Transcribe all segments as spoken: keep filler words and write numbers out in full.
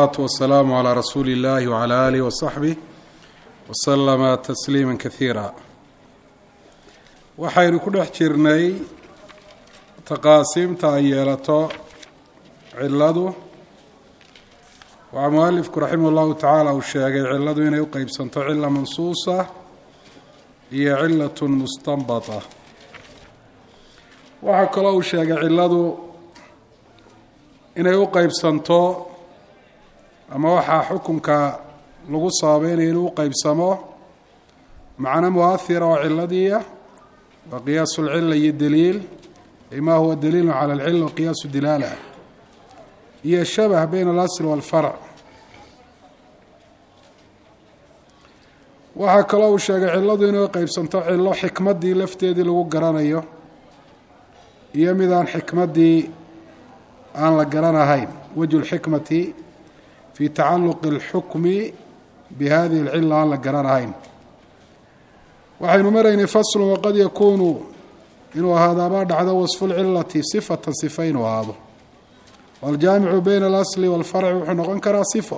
والصلاة والسلام على رسول الله وعلى آله وصحبه وسلم تسليما كثيرا. waxaynu ku dhex jirnay taqaasiimta ay yeelato ciladu. waxaa mualifku raximah llahu tacaala uu sheegay ciladu inay u qeybsanto cila mansuusa iyo cilatun mustanbata. waxaa kaloo uu sheegay ciladu inay u qeybsanto ama waxaa xukunka lagu saabeynayo inuu u qeybsamo macno muahira oo ciladiiya wa qiyaasu lcila iyo daliil ma huwa daliilu cala alcila waqiyaasu dilaala iyo shabah bayna alasl walfarc. waxaa kaloo uu sheegay ciladu inay u qeybsanto cilo xikmaddii lafteedii lagu garanayo iyo mid aan xikmaddii aan la garanahayn, wajhu lxikmati fi tacaluqi اlxukmi bihadihi اlcila aan la garanahayn. waxaynu maraynay faslu waqad yakuunu inuu ahaado ama dhacdo wasfu lcilati sifatan sifa inuu ahaado. waljaamicu bayna alasli walfarci wuxuu noqon karaa sifo,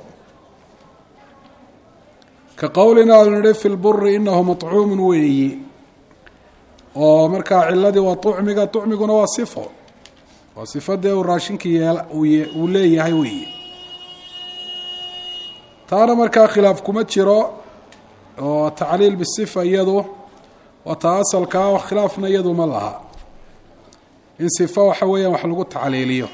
ka qowlina anu nihi fi lburi inahu maطcuumun weeyi, oo markaa ciladii waa ucmiga, ucmiguna waa sifo, waa sifadee uu raashinkii yeel uu leeyahay weeyi. taana markaa khilaaf kuma jiro oo tacliil bisifa iyadu waa taa asalkaa oo khilaafna iyadu ma laha in sifo waxa weeyaan wax lagu tacliiliyo.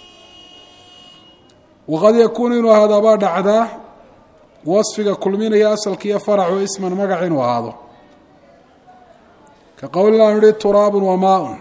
waqad yakuunu inuu ahaado abaa dhacdaa wasfiga kulminaya asalka iyo faracu isman magac inuu ahaado, ka qowlina anu ihi turaabun wa maa-un,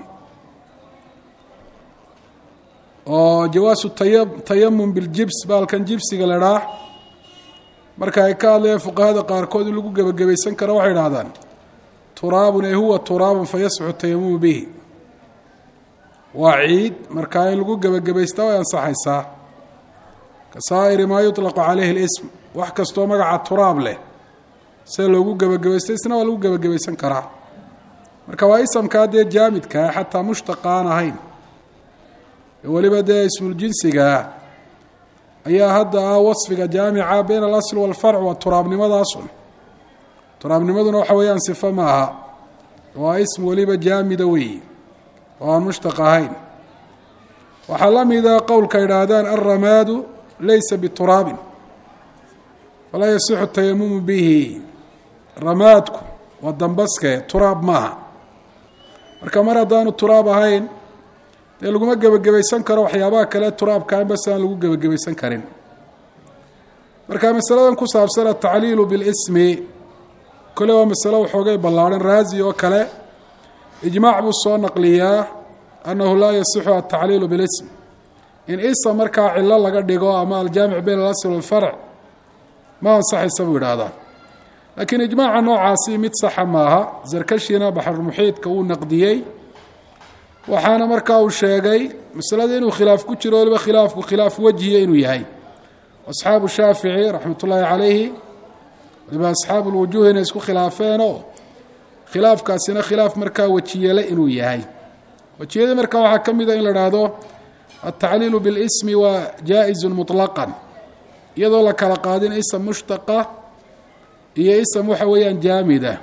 oo jawaasu taya tayamum biljibs baalkan jibsiga la dhaa marka ay ka hadlayaan fuqahada qaarkood in lagu gebagabaysan karo waxay idhahdaan turaabun ee huwa turaabun fayasxu tayamumu bihi, waa ciid markaa in lagu gebagabaystaa way ansaxaysaa. ka saa'iri maa yuطlaqu calayhi اlism, wax kastoo magaca turaab leh sida loogu gebagabaysta isna waa lagu gebagabaysan karaa. marka waa isamkaa dee jaamidkaa xataa mushtaqa aan ahayn, weliba dee ismuljinsigaa ayaa hadda ah wasfiga jaamica bayna alasl walfarc waa turaabnimadaasun. turaabnimaduna waxa weeyaan sifo ma aha, waa ism weliba jaamida weeyi oo aan mushtaq ahayn. waxaa la mida qowlka idhaahdaan alramaadu laysa bituraabin falaa yasixu tayamumu bihi. ramaadku waa dambaske, turaab maaha. marka mar haddaanu turaab ahayn dee laguma gebagabaysan karo waxyaabaha kale turaabka in bas aan lagu gebagabaysan karin. marka masaladan ku saabsan atacliilu bilismi kole waa masalo waxoogay ballaadhan. raazi oo kale ijmaac buu soo naqliyaa annahu laa yasixu atacliilu bilism, in isa markaa cilo laga dhigo ama aljaamic bayn alasl walfarc ma ansaxaysa buu idhaahdaa. laakiin ijmaaca noocaasi mid saxa maaha. zarkashina baxrulmuxiidka wuu naqdiyey, waxaana markaa uu sheegay masalada inuu khilaaf ku jiro, waliba khilaafku khilaaf wejhiya inuu yahay. asxaabu shaafici raxmat ullaahi calayhi waliba asxaabu lwujuuh inay isku khilaafeenoo khilaafkaasina khilaaf markaa wejiyele inuu yahay. wejiyadii markaa waxaa ka mida in la idhaahdo altacliilu bilismi waa jaa-izun muطlaqan, iyadoo la kala qaadin ism mushtaqa iyo ism waxa weeyaan jaamida.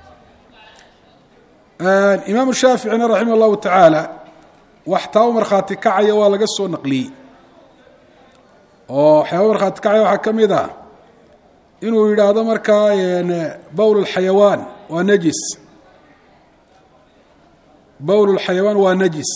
imaamu shaaficina raximah اllahu tacaala wax taa u markhaati kacaya waa laga soo naqliyey, oo waxyaaba markhaati kacaya waxaa ka mid ah inuu yidhaahdo markaa bowl اlxayawaan waa najis, bowl اlxayawaan waa najis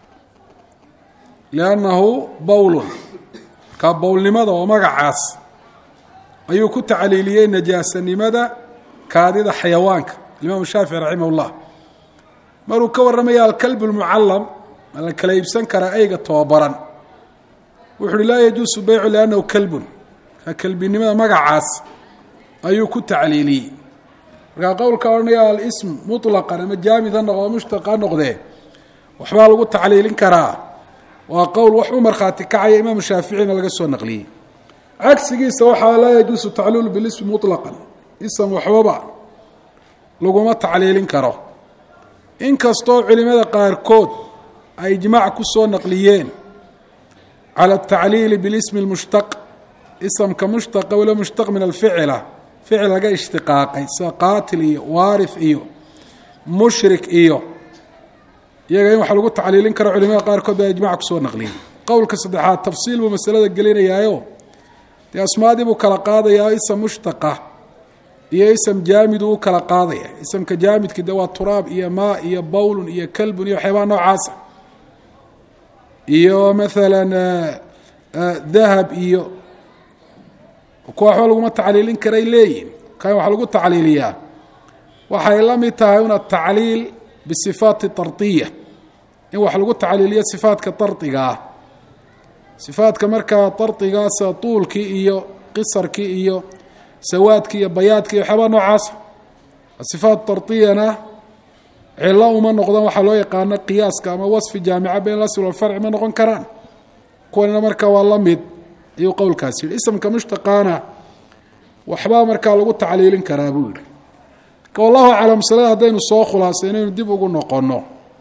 liannahu bowlun. markaa bowlnimada oo magacaas ayuu ku tacliiliyey najaasanimada kaadida xayawaanka imaamu shaafici raximah اllah. maruu ka warramaya alkalb اlmucalam ma la kala iibsan karaa eyga tobabaran, wuxu uhi laa yajuusu beycu liannahu kalbun. markaa kelbinimada magacaas ayuu ku tacliiliyey. markaa qowlka odhanaya alism muطlaqan ama jaamid ha noqdo mushtaq ha noqdee waxbaa lagu tacliilin karaa, waa qowl wax u markhaati kacaya imaamu shaaficina laga soo naqliyey. cagsigiisa waxaa laa yajuusu tacliilu bilismi muطlaqan, ism waxbaba laguma tacliilin karo. inkastoo culimada qaarkood ay ijmaac ku soo naqliyeen cala atacliili bilismi اlmushtaq isamka mushtaqa walo mushtaq min alficila ficil laga ishtiqaaqay sida qaatil iyo waarith iyo mushrik iyo iyaga in wax lagu tacliilin karo culimada qaarkood baa ijmac kusoo naqliyey. qowlka saddexaad tafsiil buu masalada gelinayaayo dee asmaadii buu kala qaadayaa ism mushtaqa iyo ism jaamid uu kala qaadaya. isamka jaamidki de waa turaab iyo maa iyo bowlun iyo kalbun iyo waxyaabaha noocaasa iyo maalan dahab iyo kuwa waxba laguma tacliilin karay leeyihin. kan waxa lagu tacliiliyaa waxay la mid tahay una tacliil bisifaati tardiya in wax lagu tacliiliyo sifaadka dardiga ah. sifaadka markaa dardigaasa tuulkii iyo qisarkii iyo sawaadkii iyo bayaadkii iyo waxyaabaa noocaasa. sifaat dardiyana cilo uma noqdaan waxaa loo yaqaano qiyaaska ama wasfi jaamica bayn alasl walfarci ma noqon karaan. kuwanina markaa waa la mid ayuu qowlkaasi yihi. isamka mushtaqaana waxbaa markaa lagu tacliilin karaa buu yihi. marka wallahu aclam masalada haddaynu soo khulaasay inaynu dib ugu noqonno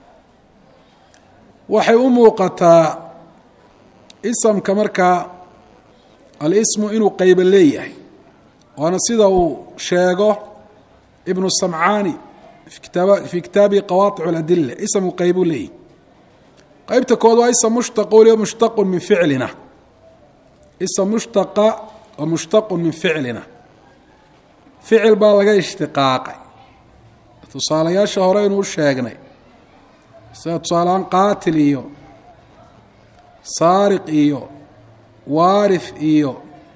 waxay u muuqataa isamka markaa alismu inuu qeyba leeyahay waana sida uu sheego ibnu samcaani fii kitaabihi qawaaic اladila. ismu qeybuu leeyahy. qeybta kood waa ism mushtaq waliba mushtaqu min ficlina. ism mushtaqa wa mushtaqu min ficlina ficil baa laga ishtiqaaqay. tusaalayaasha hore inuu sheegnay sida tusaaleaan qaatil iyo saariq iyo waarith iyo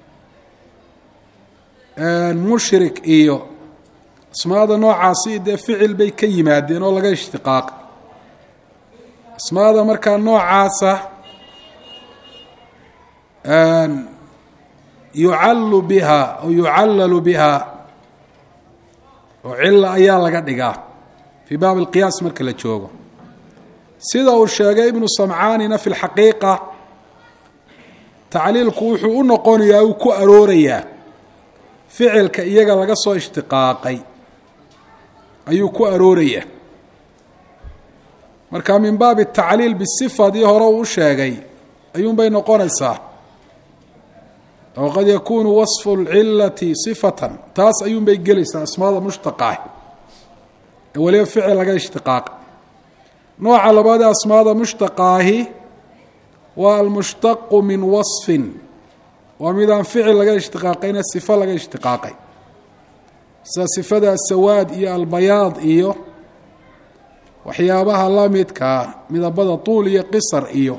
mushrik iyo asmaada noocaasi dee ficil bay ka yimaadeen oo laga ishtiqaaqay. asmaada markaa noocaasa yucallu biha aw yucallalu biha oo cila ayaa laga dhigaa fii baab alqiyaas marka la joogo. sida uu sheegay ibnu samcaanina fi lxaqiiqa tacliilku wuxuu u noqonayaa uu ku aroorayaa ficilka iyaga laga soo ishtiqaaqay ayuu ku aroorayaa. marka min baabi tacliil bisifadii hore uu u sheegay ayuunbay noqonaysaa. oo qad yakuunu wasfu lcilati sifatan taas ayuunbay gelaysaa asmaada mushtaqaah ee waliba ficil laga ishtiqaaqa. nooca labaadee asmaada mushtaqaahi waa almushtaqu min wasfin waa midaan ficil laga ishtiqaaqayna sifo laga ishtiqaaqay sida sifada asawaad iyo albayaad iyo waxyaabaha la midkaa midabada tuul iyo qisar iyo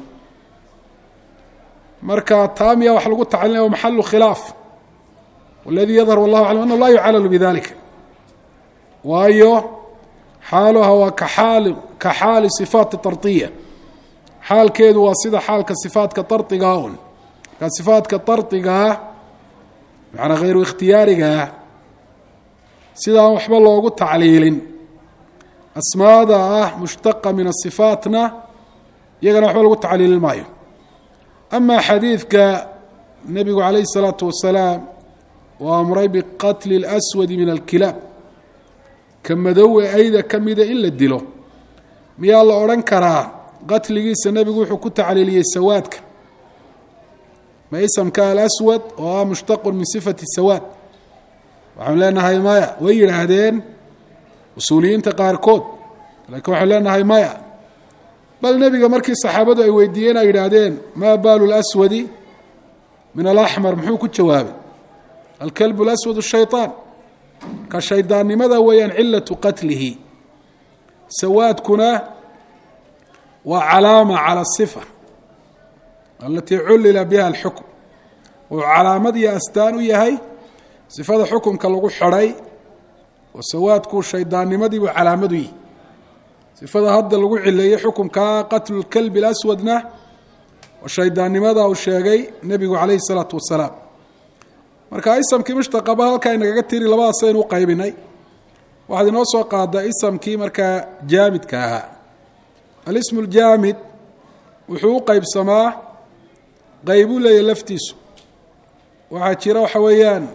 marka taamiya wax lagu tacliilaya wa maxalu khilaaf waladii yadhar wallahu aclam annahu laa yucallalu bidalika waayo xaaluha waa kaxaali ka xaali sifaati dardiya. xaalkeedu waa sida xaalka sifaadka dardigaa un. markaa sifaadka dardigaa macnaa hayru ikhtiyaarigaa sidaan waxba loogu tacliilin asmaada ah mushtaqa min asifaatna iyagana waxba lagu tacliilin maayo. ama xadiidka nebigu calayhi الsalaatu wasalaam waa amray biqatli اlaswadi min alkilaab ka madowe ayda ka mida in la dilo miyaa la odhan karaa qatligiisa nebigu wuxuu ku tacliiliyey sawaadka ma isamka alaswad oo ah mushtaqun min sifati sawaad? waxaanu leenahay maya. way yidhaahdeen usuuliyiinta qaarkood laakiin waxaanu leenahay maya. bal nebiga markii saxaabadu ay weydiiyeen ay yidhaahdeen maa baalu laswadi min alaxmar muxuu ku jawaabay alkalbu laswad shayطaan. ka shaydaannimada weeyaan cilatu qatlihi. sawaadkuna waa calaama cala asifa alatii cullila biha alxukm. wuxuu calaamad iyo astaan u yahay sifada xukunka lagu xidhay oo sawaadku shaydaannimadiibuu calaamad u yihi. sifada hadda lagu cileeyey xukunkaa qatlu lkalbi laswadna oo shaydaannimada uu sheegay nebigu calayhi الsalaatu wasalaam. marka isamkii mushtaqaba halkaa inagaga tiri labadaas aynu u qaybinay. waxaad inoo soo qaadaa isamkii markaa jaamidka ahaa. alismu ljaamid wuxuu u qeybsamaa qeybuu leeyahy laftiisu. waxaa jira waxa weeyaan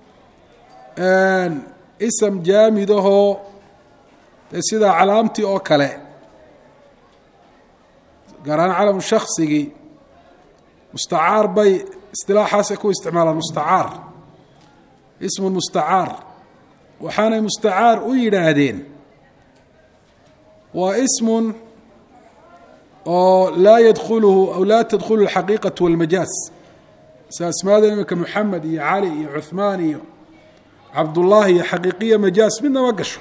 ism jaamid ahoo dee sida calaamtii oo kale gaar ahaan calamu shaksigii mustacaar bay istilaaxaasay ku isticmaalaan mustacaar ismun mustacaar waxaanay mustacaar u yidhaahdeen waa ismun oo laa yadkhuluhu aw laa tadkhulu alxaqiiqatu walmajaaz sida asmaada imika moxamed iyo cali iyo cuhmaan iyo cabdullaahi iyo xaqiiqiya majaaz midna ma gasho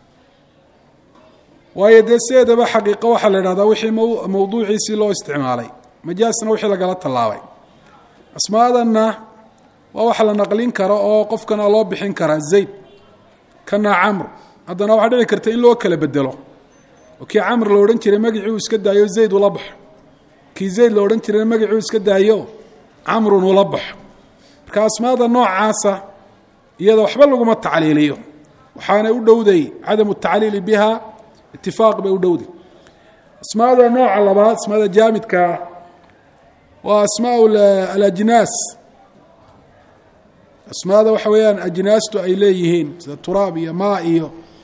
waayo dee sideedaba xaqiiqo waxaa la idhahdaa wixii mawduuciisii loo isticmaalay majaazna wixii lagala tallaabay asmaadanna waa waxa la naqlin karo oo qofkana loo bixin karaa zayd kana camr haddana waxaa dhici karta in loo kala bedelo oo kii camr la odhan jiray magacii uu iska daayo zayd ula baxo kii zayd la odhan jirayna magacii uu iska daayo camrun ula baxo marka asmaada noocaasa iyada waxba laguma tacliiliyo waxaanay u dhowday cadamu tacliili biha itifaaq bay u dhowday asmaada nooca labaad asmaada jaamidkaa waa asmaa alajnaas asmaada waxa weeyaan ajnaastu ay leeyihiin sida turaab iyo maa iyo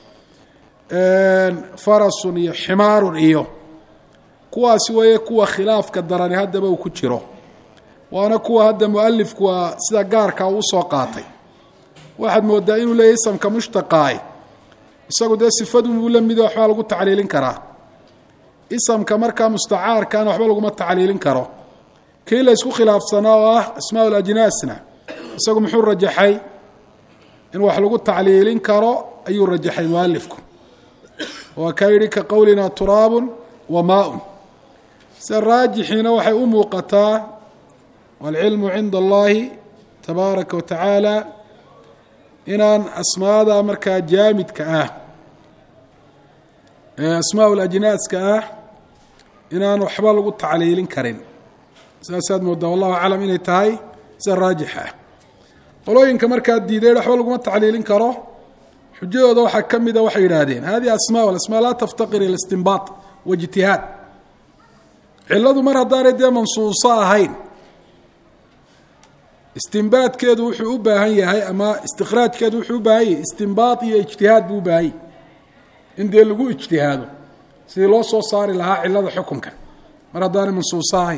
farasun iyo ximaarun iyo kuwaasi weeye kuwa khilaafka darani haddaba uu ku jiro waana kuwa hadda mualifku waa sida gaarka uu soo qaatay waxaad moodaa inuu leeyahay isamka mushtaqaay isagu dee sifadunbuu la mido waxbaa lagu tacliilin karaa isamka markaa mustacaarkaana waxba laguma tacliilin karo kii la isku khilaafsanaa oo ah asmaa ulajnaasna isagu muxuu rajaxay in wax lagu tacliilin karo ayuu rajaxay mualifku waa kaa yidhi ka qowlina turaabun wa maaun sida raajixiina waxay u muuqataa waalcilmu cinda allahi tabaaraka wa tacaala inaan asmaada markaa jaamidka ah ee asmaa ulajnaaska ah inaan waxba lagu tacliilin karin saasaad moodaa wallahu aclam inay tahay sida raajixa ah qolooyinka markaa diideed waxba laguma tacliilin karo xujadooda waxaa ka mida waxay yidhaahdeen hadihi asmaa alasmaa laa taftaqir ila istinbaat waijtihaad ciladu mar haddaanay dee mansuuso ahayn istinbaadkeedu wuxuu u baahan yahay ama istikhraajkeedu wuxuu u baahan yahay istinbaat iyo ijtihaad buu u baahan yahay in dee lagu ijtihaado sidii loo soo saari lahaa cilada xukunka mar haddaanay mansuuso ahayn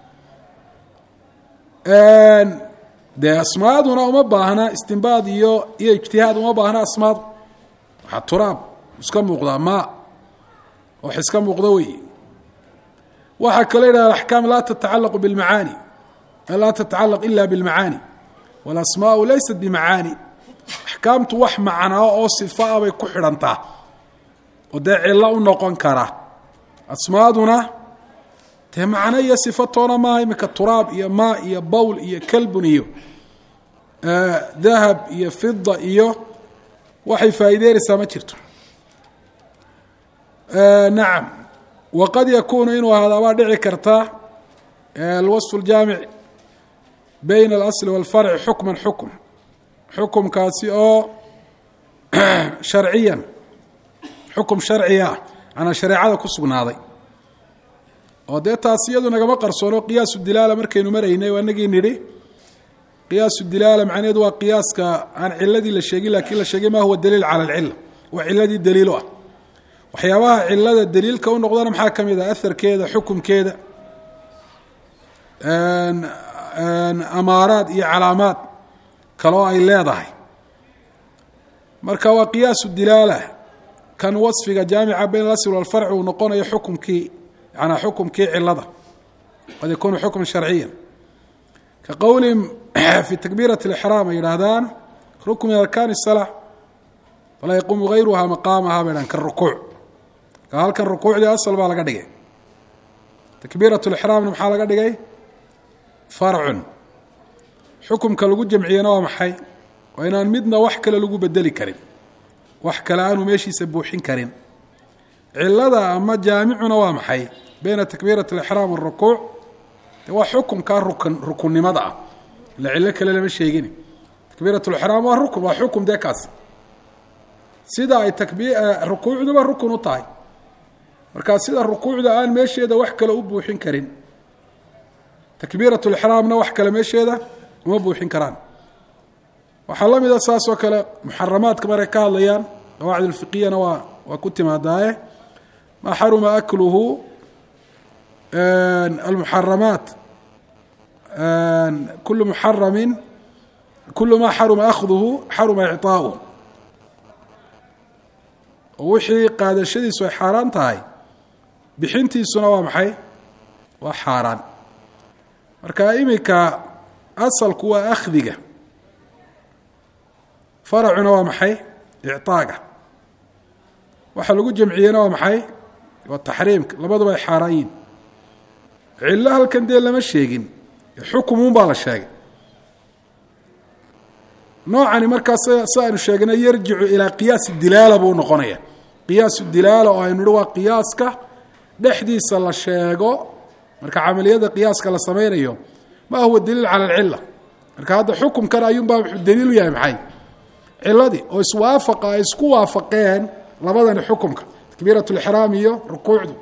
dee asmaaduna uma baahna istinbaad iyo iyo ijtihaad uma baahna asmaadu waxaa turaab iska muuqdaa maa wax iska muuqda wey waxaa kale yidhaha alaxkaam laa tatacalaqu bilmacaani laa tatacalaq ila bilmacaani waalasmaau laysat bimacaani axkaamtu wax macnaa oo sifa a bay ku xidhantaa oo dee cillo u noqon kara asmaaduna dee macno iyo sifatoona maaha iminka turaab iyo maa iyo bowl iyo kalbun iyo dahab iyo fida iyo waxay faa'iideynaysaa ma jirto nacam waqad yakuunu inuu ahaada baa dhici karta alwasfu aljaamic bayna alasli waalfarci xukman xukm xukumkaasi oo sharciyan xukum sharciya ah manaa shareecada ku sugnaaday oo dee taas iyadu nagama qarsoono qiyaasu dilaala markaynu maraynay waa inagii nidhi qiyaasu dilaala macnaheedu waa qiyaaska aan ciladii la sheegin laakiin la sheegay ma huwa daliil cala alcila waa ciladii daliilo ah waxyaabaha cilada daliilka u noqdana maxaa ka mid ah aharkeeda xukumkeeda amaaraad iyo calaamaad kaloo ay leedahay marka waa qiyaasu dilaala kan wasfiga jaamica bayn alasl walfarci uu noqonayo xukumkii yanaa xukumkii cilada qad yakuunu xukman sharciya ka qowlihim fi takbiirati alixraam ay yidhaahdaan rukn min arkaani الsalaa falaa yaquumu gayruha maqaamaha bay dhahan karukuuc ka halkan rukuucdii asal baa laga dhigay takbiirat lixraamna maxaa laga dhigay farcun xukumka lagu jamciyena waa maxay waa inaan midna wax kale lagu bedeli karin wax kale aanu meeshiisa buuxin karin cilada ama jaamicuna waa maxay bayna takbiirat alixraam warukuuc de waa xukumkaa rukn rukunnimada ah ila cillo kale lama sheegin takbiirat lixraam waa rukun waa xukum dee kaas sida ay takbi rukuucduba rukun u tahay markaa sida rukuucda aan meesheeda wax kale u buuxin karin takbiirat lixraamna wax kale meesheeda uma buuxin karaan waxaa la mida saas oo kale muxaramaadka markay ka hadlayaan qawaacid alfiqiyana waa waa ku timaadaaye maa xaruma akluhu almuxaramaat kulu muxaramin kulu maa xaruma akhduhu xaruma icطaa'uh oo wixii qaadashadiisu ay xaaraan tahay bixintiisuna waa maxay waa xaaraan marka iminka asalku waa akhdiga faracuna waa maxay icطaaga waxa lagu jamciyena waa maxay waa taxriimka labaduba ay xaaraan yihin cillo halkan dee lama sheegin xukumun baa la sheegay noocani markaas si aynu sheegnay yarjicu ilaa qiyaasi dilaala buu noqonaya qiyaasu dilaala oo aynu hi waa qiyaaska dhexdiisa la sheego marka camaliyada qiyaaska la sameynayo ma huwa daliil cala alcila marka hadda xukumkan ayuunbaa wuxuu daliilu yahay maxay ciladii oo iswaafaqa ay isku waafaqeen labadani xukumka takbiirat lixraam iyo rukuucdu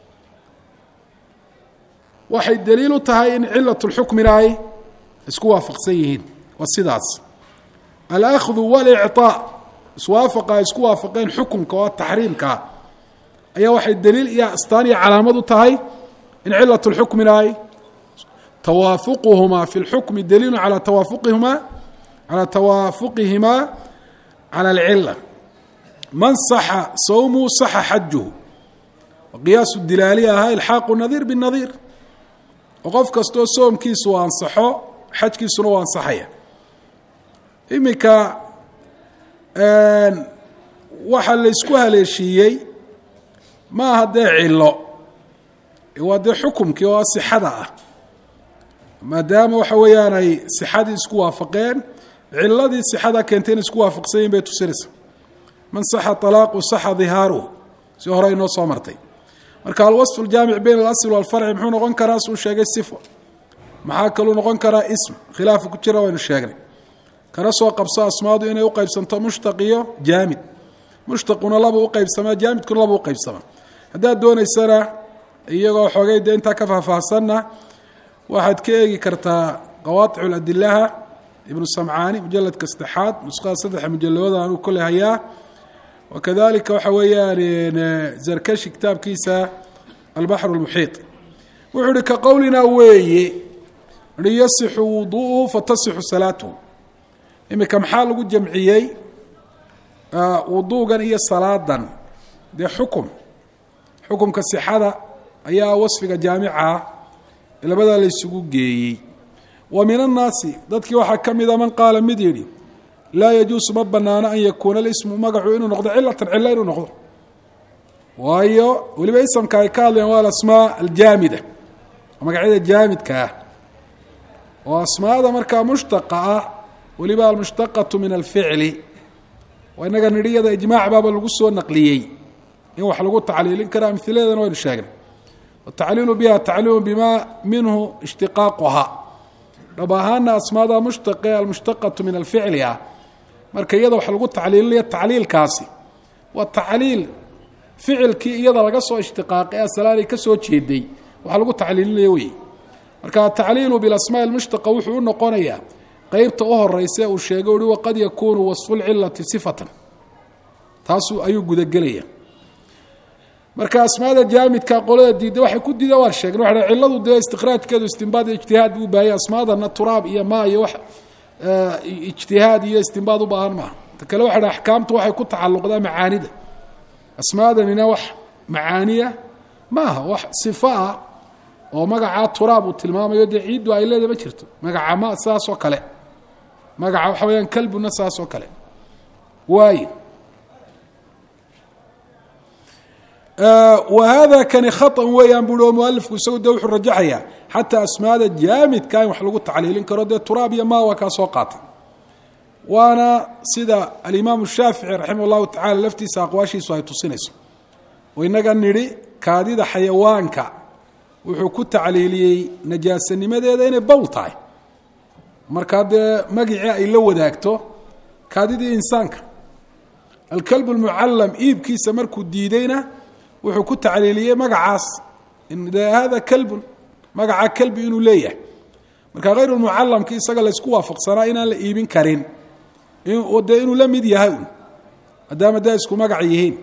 waxay daliil u tahay in cilat lxukmina ay isku waafaqsan yihiin waa sidaas alأkhdu walicطaa iswaafaqa ay isku waafaqeen xukumka oo taxriimkaa ayaa waxay daliil iyo astaan iyo calaamad u tahay in cilat lxukmina ay tawaafuquhumaa fi lxukmi daliilu calaa tawaafuqihimaa calaa tawaafuqihimaa cala alcila man saxa sawmuhu saxa xajuhu qiyaasu dilaali ahaa ilxaaqu nadiir binadiir oo qof kastoo soomkiisu u ansaxo xajkiisuna u ansaxaya iminka waxa laysku haleeshiiyey ma aha dee cilo waa dee xukumkii oo sixada ah maadaama waxa weeyaan ay sixadii isku waafaqeen ciladii sixada keentay in isku waafaqsan yihin bay tusinaysa man saxa طalaaqu saxa dhihaaruhu si hore inoo soo martay marka alwaصf اljaamic bayn اlasl wاlfarci muxuu noqon karaa suu sheegay sifo maxaa kaluu noqon karaa ism khilaafa ku jira waynu sheegnay kana soo qabso asmaadu inay uqeybsanto mushtaq iyo jaamid mushtaquna laba uqeybsamaa jaamidkuna laba uqeybsamaa haddaad doonaysana iyagoo xoogay dee intaa ka faahfaahsanna waxaad ka eegi kartaa qawaaic adilaha ibnu samcaani mujaladka saddexaad nusqada saddexa mujalabada anuu kole hayaa wakadalika waxa weeyaan zarkashi kitaabkiisa albaxr اlmuxiiط wuxuu uhi ka qowlinaa weeye i yasixu wuduuhu fatasixu salaatuhu iminka maxaa lagu jamciyey wuduugan iyo salaadan dee xukum xukumka sixada ayaa wasfiga jaamica labadaa la ysugu geeyey wa min annaasi dadkii waxaa ka mida man qaala mid yidhi laa yajuusu ma banaano an yakuuna alismu magacu inuu noqdo cilatan cilo inuu noqdo waayo weliba isamka ay ka hadlayaan waa alasmaa aljaamida magacyada jaamidka ah oo asmaada markaa mushtaqa ah weliba almushtaqatu min alficli waa inaga nidhiyada ijmaac baaba lagu soo naqliyey in wax lagu tacliilin kara amhiladeedana waynu sheegnay watacliilu biha tacliimu bima minhu ishtiqaaquha dhab ahaana asmaada mushtaqe almushtaqatu min alficli ah marka iyada wax lagu tacliilinayo tacliilkaasi waa tacliil ficilkii iyada laga soo ishtiqaaqay asalaanay ka soo jeeday waxa lagu tacliilinayo wey marka atacliilu bilasmaa almushtaqa wuxuu u noqonayaa qeybta u horeyse uu sheegay uhi waqad yakuunu wasfu lcilati sifatan taasuu ayuu gudagelaya marka asmaada jaamidka qolada diidda waxay ku diida waan sheegna waa ciladu dee istikhraajkeedu istinbaad iyo ijtihaad buu baahaya asmaadana turaab iyo maa iyo wax ijtihaad iyo istinbaad u baahan maaha ta kale waxa axkaamtu waxay ku tacalluqdaa macaanida asmaadanina wax macaaniya maaha wax sifa ah oo magacaa turaab uu tilmaamayo dee ciiddu ay leeda ma jirto magaca ma saas oo kale magaca waxa weyaan kalbuna saas oo kale waayo wahada kani khaطan weeyaan bui oo mualifku isagu de wuxuu rajaxayaa xataa asmaada jaamidka in wax lagu tacliilin karo dee turaab iyo maa waa kaa soo qaatay waana sida alimaamu shaafici raximah اllahu tacala laftiisa aqwaashiisu ay tusinayso oo inaga nidhi kaadida xayawaanka wuxuu ku tacliiliyey najaasanimadeeda inay bowl tahay markaa dee magicii ay la wadaagto kaadidii insaanka alkalb اlmucalam iibkiisa markuu diideyna wuxuu ku tacliiliyey magacaas de hada kalbun magaca kalbi inuu leeyahay marka hayru mucalamki isaga laysku waafaqsanaa inaan la iibin karin de inuu la mid yahay un maadaama daa isku magac yihiin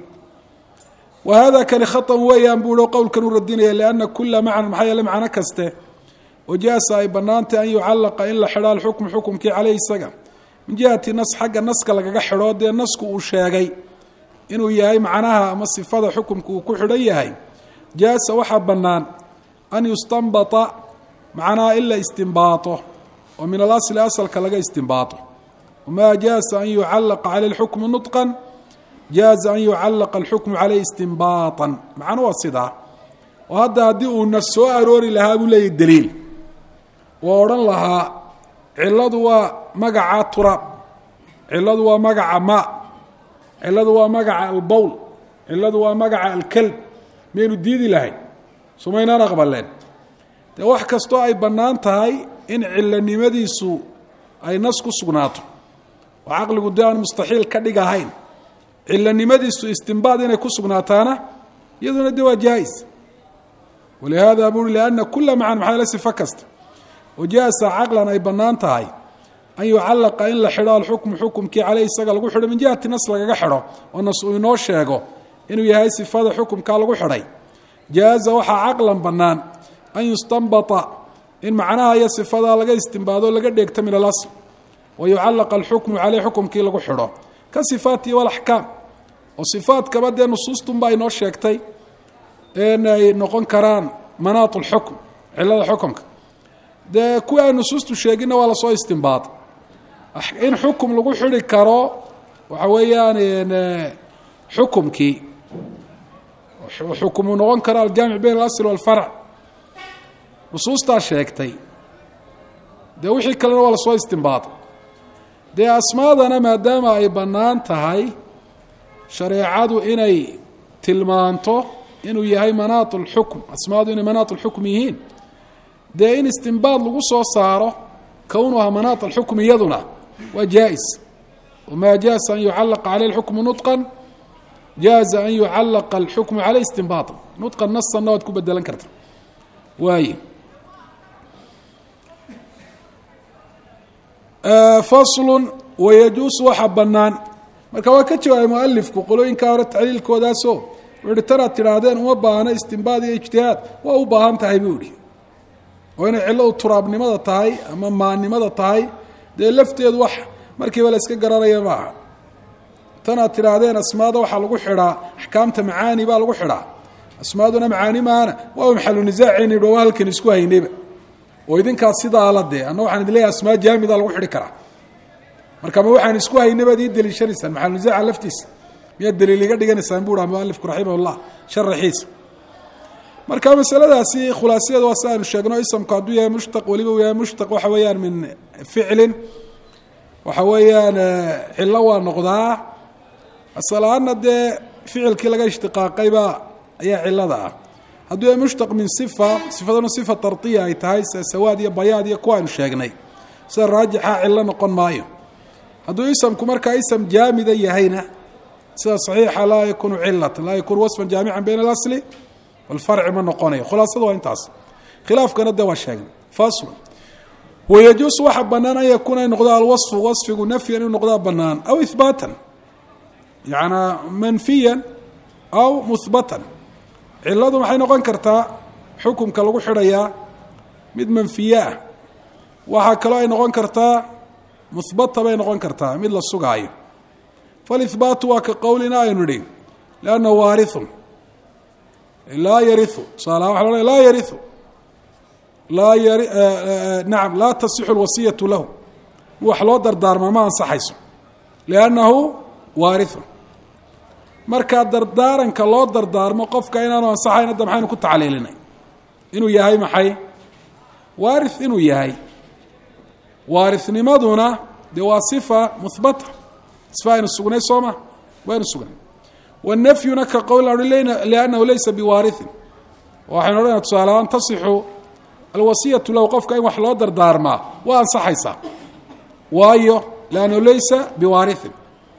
wahada kani khaطan weeyaan buu qowlkan u radinaya lianna kula macnan maxaa yeele macno kaste wajaasa ay bannaantay an yucallaqa in la xidho alxukmu xukumkii caleyh isaga min jihati nas xagga naska lagaga xidho dee nasku uu sheegay inuu yahay macnaha ama sifada xukumka uu ku xidhan yahay jaasa waxaa bannaan an yustanbata macnaha in la istinbaato oo min alasli asalka laga istinbaato wamaa jaasa an yucallaqa caley lxukmu nudqan jaaza an yucallaqa alxukmu caleyh istinbaatan macnu waa sidaa oo hadda haddii uu nas soo aroori lahaa buu leeyahy daliil oo odhan lahaa ciladu waa magaca turaab ciladu waa magaca maa ciladu waa magaca albowl ciladu waa magaca alkelb miyaynu diidi lahayn sumaynaan aqbaleen dee wax kastoo ay bannaan tahay in cilanimadiisu ay nas ku sugnaato oo caqligu dee aan mustaxiil ka dhig ahayn cilanimadiisu istinbaad inay ku sugnaataana iyaduna dee waa jaais walihaada buri lianna kula macan maxaa la sifo kasta wajaasa caqlan ay bannaan tahay an yucallaqa in la xidho alxukmu xukumkii caleyh isaga lagu xidho min jihati nas lagaga xidho oo nas uu inoo sheego inuu yahay sifada xukumkaa lagu xidhay jaaza waxaa caqlan bannaan an yustanbata in macnaha iyo sifadaa laga istinbaado laga dheegto min alasl wa yucallaqa alxukmu caleyh xukumkii lagu xidho ka sifaatihi walaxkaam oo sifaadkaba dee nusuustunbaa inoo sheegtay inay noqon karaan manaat lxukm cilada xukumka dee kuwii ay nusuustu sheeginna waa lasoo istinbaad in xukum lagu xidhi karo waxa weeyaan xukumkii xukumu noqon karo aljaamic bayn alasl walfarc nusuustaa sheegtay dee wixii kalena waa lasoo istinbaad dee asmaadana maadaama ay bannaan tahay shareecadu inay tilmaanto inuu yahay manaat lxukm asmaadu inay manaat lxukm yihiin dee in istinbaad lagu soo saaro kownuha manaat alxukm iyaduna waa jaais wamaa jaasa an yucallaqa caleyh lxukmu nudqan jaaza an yucallaqa alxukmu caleyh istinbaatan nudqan nasanna waad ku bedelan karta waaye faslun wayajuusu waxa bannaan marka waa ka jawaabay mualifku qolooyinkaa hore tacliilkoodaasoo wuxu uhi tanaad tidhaahdeen uma baahna istinbaad iyo ijtihaad waa u baahan tahay buu ihi oo inay cilladu turaabnimada tahay ama maannimada tahay dee lafteedu wax markiiba la iska garanaya maaha tanaad tidhaahdeen asmaada waxaa lagu xidhaa axkaamta macaani baa lagu xidhaa asmaaduna macaani maana waa maxalu nisaaceyni waa halkan isku haynayba oo idinkaas sidaa la dee anna waxaan idin leeyahay asmaa jaamida lagu xidhi karaa marka ma waxaan isku haynay baad ii deliishanaysaan maxalu nisaaca laftiisa miyaad daliil iga dhiganaysaan buu dhaha mualifku raximahullah sharaxiisa marka masaladaasi khulaasadeedu waa si aynu sheegno isamku hadduu yahay mushtaq weliba uu yahay mushtaq waxa weeyaan min ficlin waxa weeyaan cillo waa noqdaa asal ahaanna dee ficilkii laga ishtiqaaqaybaa ayaa cillada ah hadduu yahay mushtaq min sifa sifaduna sifa tartiya ay tahay sida sawaad iyo bayaad iyo kuwa aynu sheegnay sida raajixa cillo noqon maayo hadduu isamku markaa isam jaamida yahayna sida saxiixa laa yakunu cilatan laa yakunu wasfan jaamican bayna alasli walfarci ma noqonayo khulaasada waa intaas khilaafkana dee waa sheegnay fasl wayajuusu waxa bannaan an yakuuna ay noqdo alwasfu wasfigu nafyan inuu noqdaa bannaan aw ihbaatan yacnaa manfiyan aw muhbatan cilladu maxay noqon kartaa xukumka lagu xidhayaa mid manfiye ah waxaa kaloo ay noqon kartaa muhbata bay noqon kartaa mid la sugaayo falihbaatu waa ka qowlina aynu idhi liannahu waarithun laa yariu tusaalaha waxa lo laa yariu laa yari nacam laa tasixu alwasiyatu lahu wax loo dardaarmaa ma ansaxayso liannahu waarithun markaa dardaaranka loo dardaarmo qofka inaanu ansaxayn hadda maxaynu ku tacliilinay inuu yahay maxay waarith inuu yahay waarithnimaduna dee waa sifa muhbata sifa aynu sugnay soo ma waynu sugnay wanafyuna ka qowl liannahu laysa biwaarihin waxaynu odhanaa tusaalahaan tasixu alwasiyatu lahu qofka in wax loo dardaarmaa waa ansaxaysaa waayo liannahu laysa biwaarihin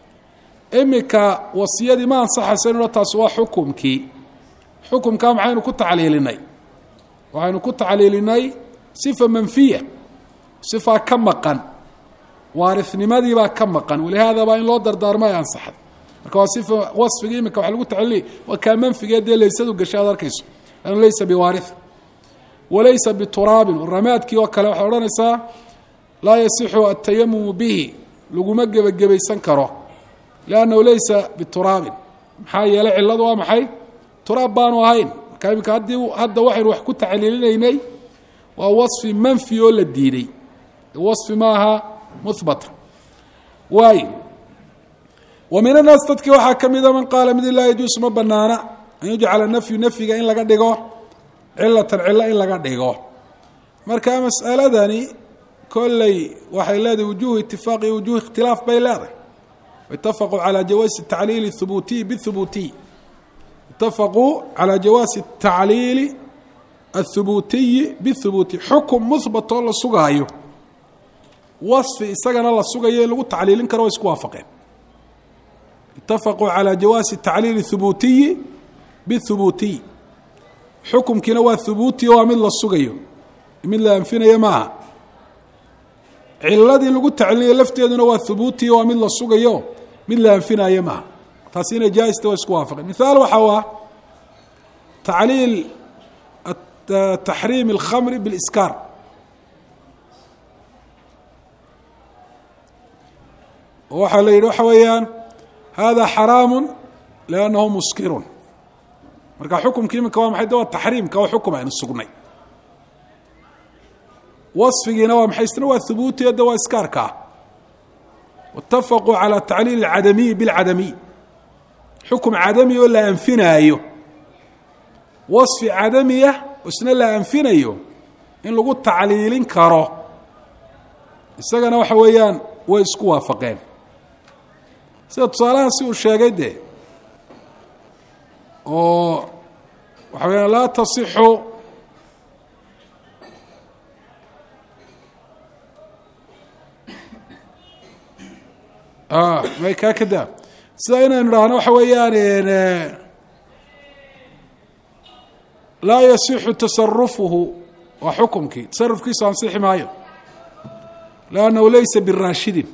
imika wasiyadii ma ansaxaysa inu taas waa xukumkii xukumkaa maxaynu ku tacliilinay waxaynu ku tacliilinay sifa manfiya sifaa ka maqan waarinimadii ka maqan walihaada baa in loo dardaarmo ay ansaxday marka waa sifa wasfigii imika waxa lagu tacliiliyay waa kaa manfigee dee laysadu gashay aad arkayso anu laysa biwaarihin walaysa bituraabin ramaadkii oo kale waxaa odhanaysaa laa yasixu atayamumu bihi laguma gebagabaysan karo liannahu laysa bituraabin maxaa yeelay cilladu waa maxay turaab baanu ahayn marka iminka haddii hadda waxaynu wax ku tacliilinaynay waa wasfi manfi oo la diiday wasfi maaha muhbata waayo wa min annaas dadkii waxaa ka mida man qaala mid laa yajuusu ma banaana an yujcala nafyu nafyiga in laga dhigo cilatan cillo in laga dhigo marka mas'aladani kolley waxay leedahay wujuuhu itifaaq iyo wujuuh ikhtilaaf bay leedahay itafaquu calaa jawaasi tacliili thubuutiy bihubuutiy itafaquu calaa jawaasi tacliili athubuutiyi bihubuutiy xukum muhbat oo la sugaayo wasfi isagana la sugayo in lagu tacliilin karo way isku waafaqeen itafaquu calaa jawaasi tacliili thubuutiyi bihubuutiy xukumkiina waa thubuuti waa mid la sugayo mid la anfinayo maaha ciladii lagu tacliiliyo lafteeduna waa thubuuti waa mid la sugayo mid la anfinayo maaha taasi inay jaa-ista waa isku waafaqeen mithaal waxaa ah tacliil taxriim اlkhamri biاliskaar waxaa la yidhi waxa weeyaan hada xaraamu liannahu muskirun marka xukumki iminka waa maxay de waa taxriimka oo xukum aynu sugnay wasfigiina waa maxay isna waa hubuutiyo de waa iskaarka ah waitafaquu calaa tacliil اcadamiyi biاlcadamiy xukum cadami oo la anfinaayo wasfi cadamiya isna la anfinayo in lagu tacliilin karo isagana waxa weeyaan way isku waafaqeen sida tusaalahan si uu sheegay dee oo waxa weyaan laa tasixu may kaa ka daa sida inaynu idhaahno waxa weeyaan laa yasixu tasarufuhu waa xukumkii tasarufkiisu ansixi maayo liannahu laysa biraashidin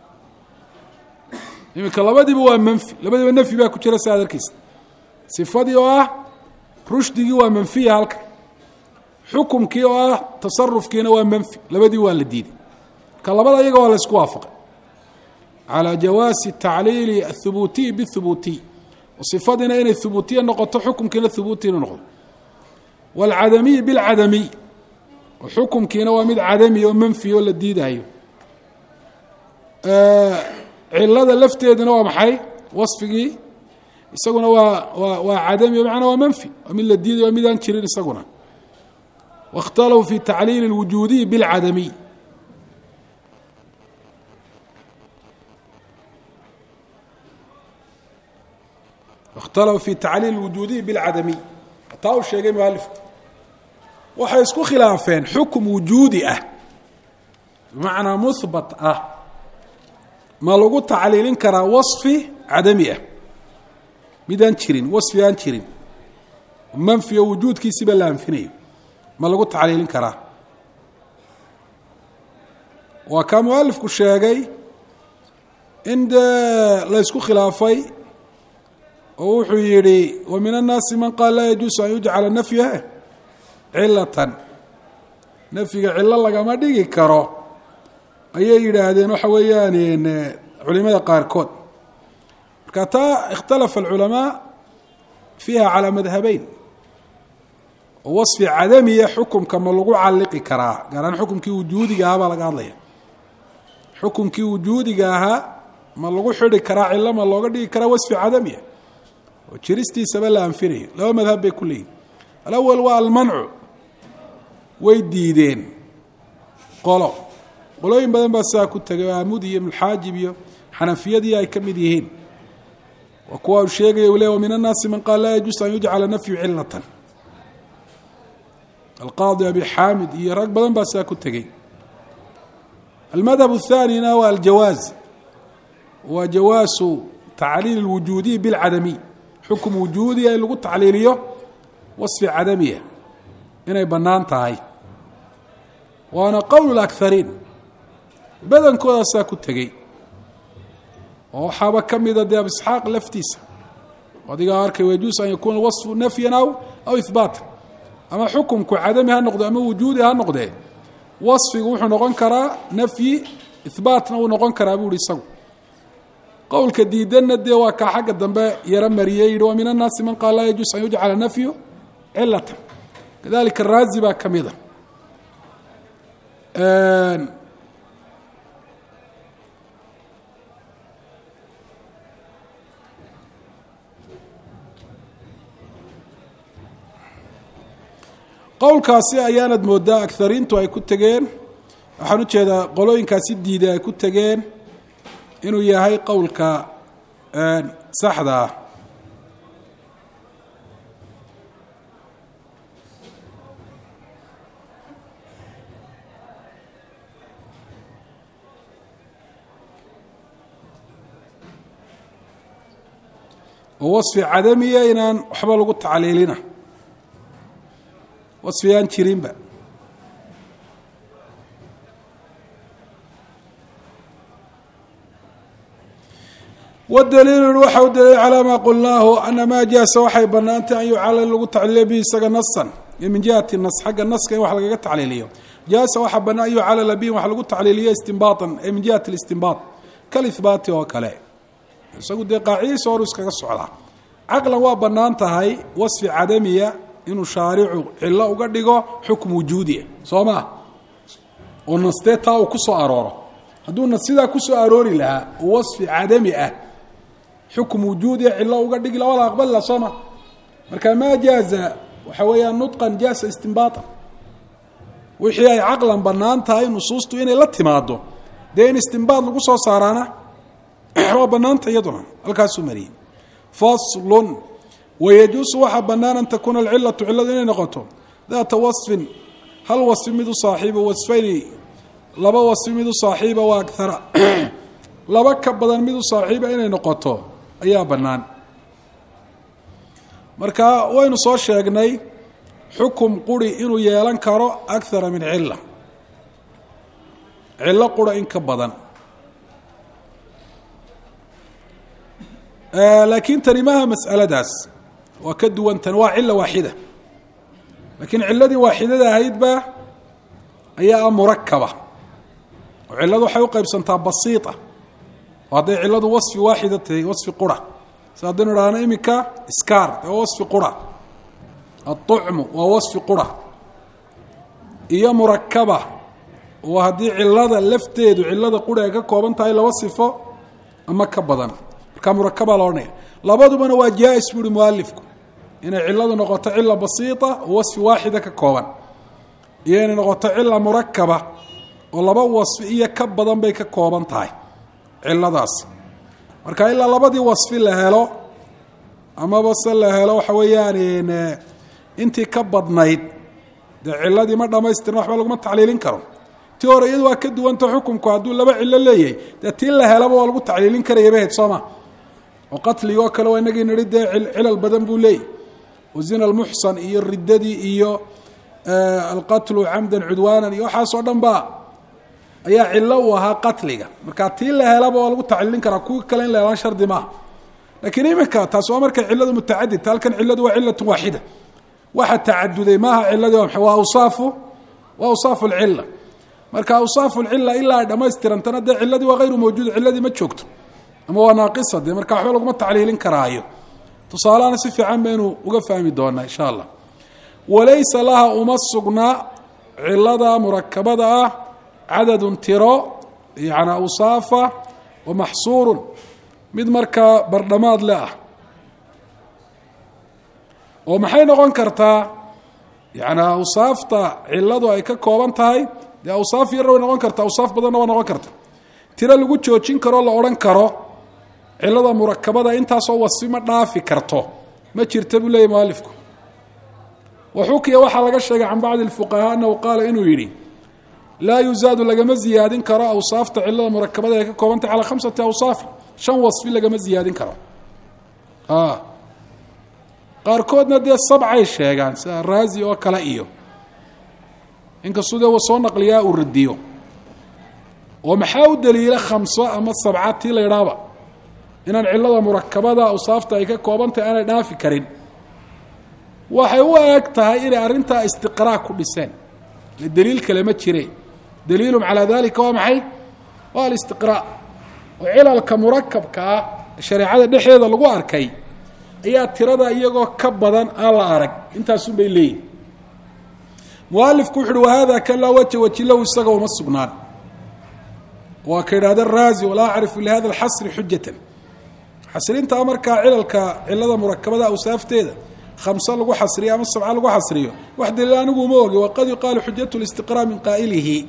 iminka labadiiba waa manfi labadiiba nafyi baa ku jira si aad arkeysa sifadii oo ah rushdigii waa manfiya halka xukumkii oo ah tasarufkiina waa manfi labadii waa la diiday marka labada iyaga waa la isku waafaqay calى jawaasi tacliili aلhubuutiy bاhubuutiy sifadiina inay hubuutiya noqoto xukumkiina hubuuti inu noqdo wاlcadamiy biاlcadamiy xukumkiina waa mid cadami oo manfi oo la diidayo cilada lafteeduna waa maxay wasfigii isaguna waa waa waa cadami bmacnaa waa manfi waa mid la diidayo waa mid aan jirin isaguna waاkhtalafuu fi tacliili اlwujuudiy biاlcadamiy اkhtalafuu fi tacliil اlwujuudiy biاlcadamiy taa uu sheegay mualifku waxay isku khilaafeen xukum wujuudi ah bimacnaa muhbat ah ma lagu tacliilin karaa wasfi cadami ah midaan jirin wasfi aan jirin manfi oo wujuudkiisiba la anfinayo ma lagu tacliilin karaa waa kaa mualifku sheegay in dee la ysku khilaafay oo wuxuu yidhi wa min الnaasi man qaal laa yajuusu an yujcala nafyaha cilatan nafyiga cilo lagama dhigi karo ayay yidhaahdeen waxa weeyaan culimada qaarkood marka taa ikhtalafa اlculamaa fiiha calaa madhabeyn oo wasfi cadamiya xukumka ma lagu caliqi karaa gaaraan xukumkii wujuudiga ahaa baa laga hadlaya xukumkii wujuudiga ahaa ma lagu xidhi karaa cilo ma looga dhigi karaa wasfi cadamiya oo jiristiisaba la anfinayo laba madhab bay ku leeyihin alawal waa almancu way diideen qolo qolooyin badan baa sidaa ku tegay aamudi iyo ibnuxaajib iyo xanafiyadii ay ka mid yihiin waa kuwa uu sheegaya uu le wa min annaasi man qaal laa yajuusu an yujcala nafyu cilatan alqaadi abi xaamid iyo rag badan baa sidaa ku tegey almadhab athaanina waa aljawaaz waa jawaasu tacliil اlwujuudiy biاlcadamiy xukum wujuudiya in lagu tacliiliyo wasfi cadamiya inay bannaan tahay waana qowl اlأkhariin badankoodasaa ku tegey oo waxaaba ka mida dee abu isxaaq laftiisa adigaa arkay wayajuusu an yakuuna wasfu nafyan aw aw ihbaatan ama xukunku cadami ha noqdo ama wujuudi ha noqdee wasfigu wuxuu noqon karaa nafyi ihbaatna uu noqon karaa buu ihi isagu qowlka diidanna dee waa kaa xagga dambe yaro mariyey yihi wa min annaasi man qaal laa yajuus an yujcala nafyu cilatan kadalika araazi baa ka mida qowlkaasi ayaanad moodaa agariintu ay ku tegeen waxaan ujeedaa qolooyinkaasi diiday ay ku tegeen inuu yahay qowlka saxda ah oo wasfi cadamiya inaan waxba lagu tacliilina wasfi aan jirinba والدليل waxa u daliil calى ma qulnaahu ana ma jaasa waxay banaantay an yucala in lagu tacliiliyo bi isaga nasan min jihati nas xagga naska in wax lagaga tacliiliyo jaasa waxa banaan an yucala bi wax lagu tacliiliyo istinbaatan min jihati اlistinbaat kalihbaati oo kale isagu dee qaacidiisa hor iskaga socdaa caqlan waa banaan tahay wasfi cadamiya inuu shaaricu cilo uga dhigo xukm wujuudiya soo maa oo nastee taa uu ku soo arooro hadduu nas sidaa ku soo aroori lahaa oo wasfi cadami ah xukm wujuudiya cilo uga dhigi la wala aqbal la soo ma marka ma jaaza waxa weeyaan nutqan jaasa istinbaatan wixii ay caqlan banaan tahay nusuustu inay la timaado dee in istinbaad lagu soo saaraana waa banaanta iyaduna halkaasuu mariyey faslun wayajuusu waxaa banaan an takuuna alcilatu ciladu inay noqoto daata wasfin hal wasfi mid u saaxiiba wasfayni laba wasfi mid u saaxiiba waa agara laba ka badan mid u saaxiiba inay noqoto ayaa bannaan marka waynu soo sheegnay xukum quri inuu yeelan karo akara min cila cilo qura in ka badan laakiin tani maaha mas'aladaas waa ka duwan tan waa cilo waaxida laakiin ciladii waaxidada ahaydba ayaa ah murakaba oo ciladu waxay u qaybsantaa basiita oo hadday ciladu wasfi waaxida tahay wasfi qura si haddaynu idhaahno iminka iskaar waa wasfi qura aلطucmu waa wasfi qura iyo murakaba oo haddii cilada lafteedu cilada qura ay ka kooban tahay laba sifo ama ka badan markaa murakaba la odhanaya labadubana waa jaa-is bu uhi mualifku inay ciladu noqoto cila basiita oo wasfi waaxida ka kooban iyo inay noqoto cila murakaba oo laba wasfi iyo ka badan bay ka kooban tahay ciladaas marka ilaa labadii wasfi la helo amaba se la helo waxa weeyaan intii ka badnayd dee ciladii ma dhamaystirna waxba laguma tacliilin karo ti hore iyadu waa ka duwanta xukunku hadduu laba cilo leeyahay dee tii la helaba waa lagu tacliilin karaya bahayd sooma oo qatliga oo kale waa inagii nidhi dee cilal badan buu leeyahy oo zina almuxsan iyo riddadii iyo alqatlu camdan cudwaanan iyo waxaasoo dhan ba ayaa cilo u ahaa qatliga marka tii la helaba waa lagu tacliilin karaa kuwii kale in la helaan shardi maaha laakiin iminka taas waa markay ciladu mutacadidta halkan ciladu waa cilatun waaxida waxa tacaduday maaha ciladii waa awsaafu waa awsaafu alcila marka awsaafu alcila ilaa ay dhamaystirantana dee ciladii waa hayru mawjuud ciladii ma joogto ama waa naaqisa dee marka waxba laguma tacliilin karaayo tusaalahana si fiican baynu uga fahmi doonaa insha allah walaysa laha uma sugnaa cilada murakabada ah cadadun tiro yani awsaafa wa maxsuurun mid markaa bardhamaad le ah oo maxay noqon kartaa yani awsaafta ciladu ay ka kooban tahay dee awsaaf yarna way noqon karta awsaaf badanna waa noqon karta tiro lagu joojin karoo la odhan karo cilada murakabada intaasoo wasfi ma dhaafi karto ma jirta buu leeyahy mualifku waxukiya waxaa laga sheegay can bacdi اlfuqahaa anahu qaala inuu yidhi laa yuzaadu lagama ziyaadin karo awsaafta cilada murakabada ay ka koobantay calaa khamsati awsaaf shan wasfi lagama ziyaadin karo qaarkoodna dee sabcay sheegaan sida raazi oo kale iyo inkastuu dee soo naqliyaa uu radiyo oo maxaa u daliila khamso ama sabca tii la idhaaba inaan cilada murakabada awsaafta ay ka koobantahay aanay dhaafi karin waxay u eg tahay inay arrintaa istiqraa ku dhiseen daliil kale ma jire daliilum calaa dalika waa maxay waa alistiqraa oo cilalka murakabkaa shareecada dhexdeeda lagu arkay ayaa tirada iyagoo ka badan aan la arag intaasun bay leeyihin mualifku wuxu uhi wahada kan laa waja waji lahu isaga uma sugnaan waa ka yidhahda raazi walaa acrifu lihada alxasri xujatan xasrintaa markaa cilalka cilada murakabada awsaafteeda khamse lagu xasriyo ama sabca lagu xasriyo wax daliil anigu uma ogi waqad yuqaalu xujatu listiqraa min qaa'ilihi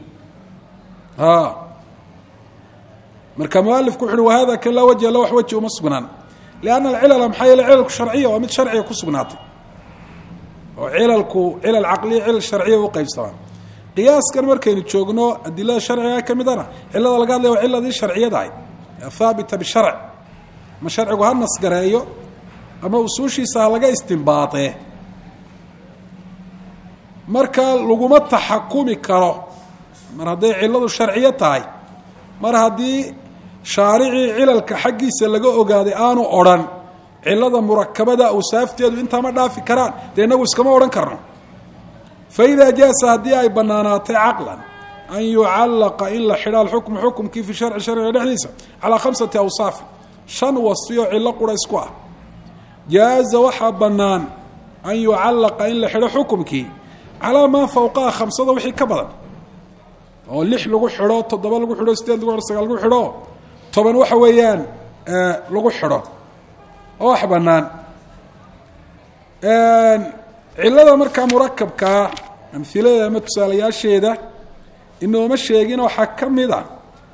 marka mualifku wuxu uhi wahada kan laa wajha la wax waji uma sugnaan lianna alcilala maxaa yeele cilalku sharciya waa mid sharciga ku sugnaatay oo cilalku cilal caqliya cilal sharciya u qaybsamaan qiyaaskan markaynu joogno adilada sharciga ka midana cilada laga hadlaya waa ciladii sharciyadahay haabita bisharc ma sharcigu ha nasgareeyo ama usuushiisa ha laga istimbaadee marka laguma taxakumi karo mar hadday ciladu sharciyo tahay mar haddii shaaricii cilalka xaggiisa laga ogaaday aanu odhan cilada murakabada awsaafteedu intaa ma dhaafi karaan dee inagu iskama odhan karno faidaa jaasa haddii ay banaanaatay caqlan an yucallaqa in la xidha alxukmu xukumkii fi sharci sharciga dhexdiisa calaa khamsati awsaafin shan wasfi oo cillo qura isku ah jaaza waxaa bannaan an yucallaqa in la xidho xukumkii calaa maa fawqaha khamsada wixii ka badan oo lix lagu xidho toddoba lagu xidho sideed lagu xidho sagaal lagu xidho toban waxa weeyaan lagu xidho oo wax bannaan cilada markaa murakabkaa amhiladeeda ama tusaalayaasheeda inooma sheegin waxaa ka mid a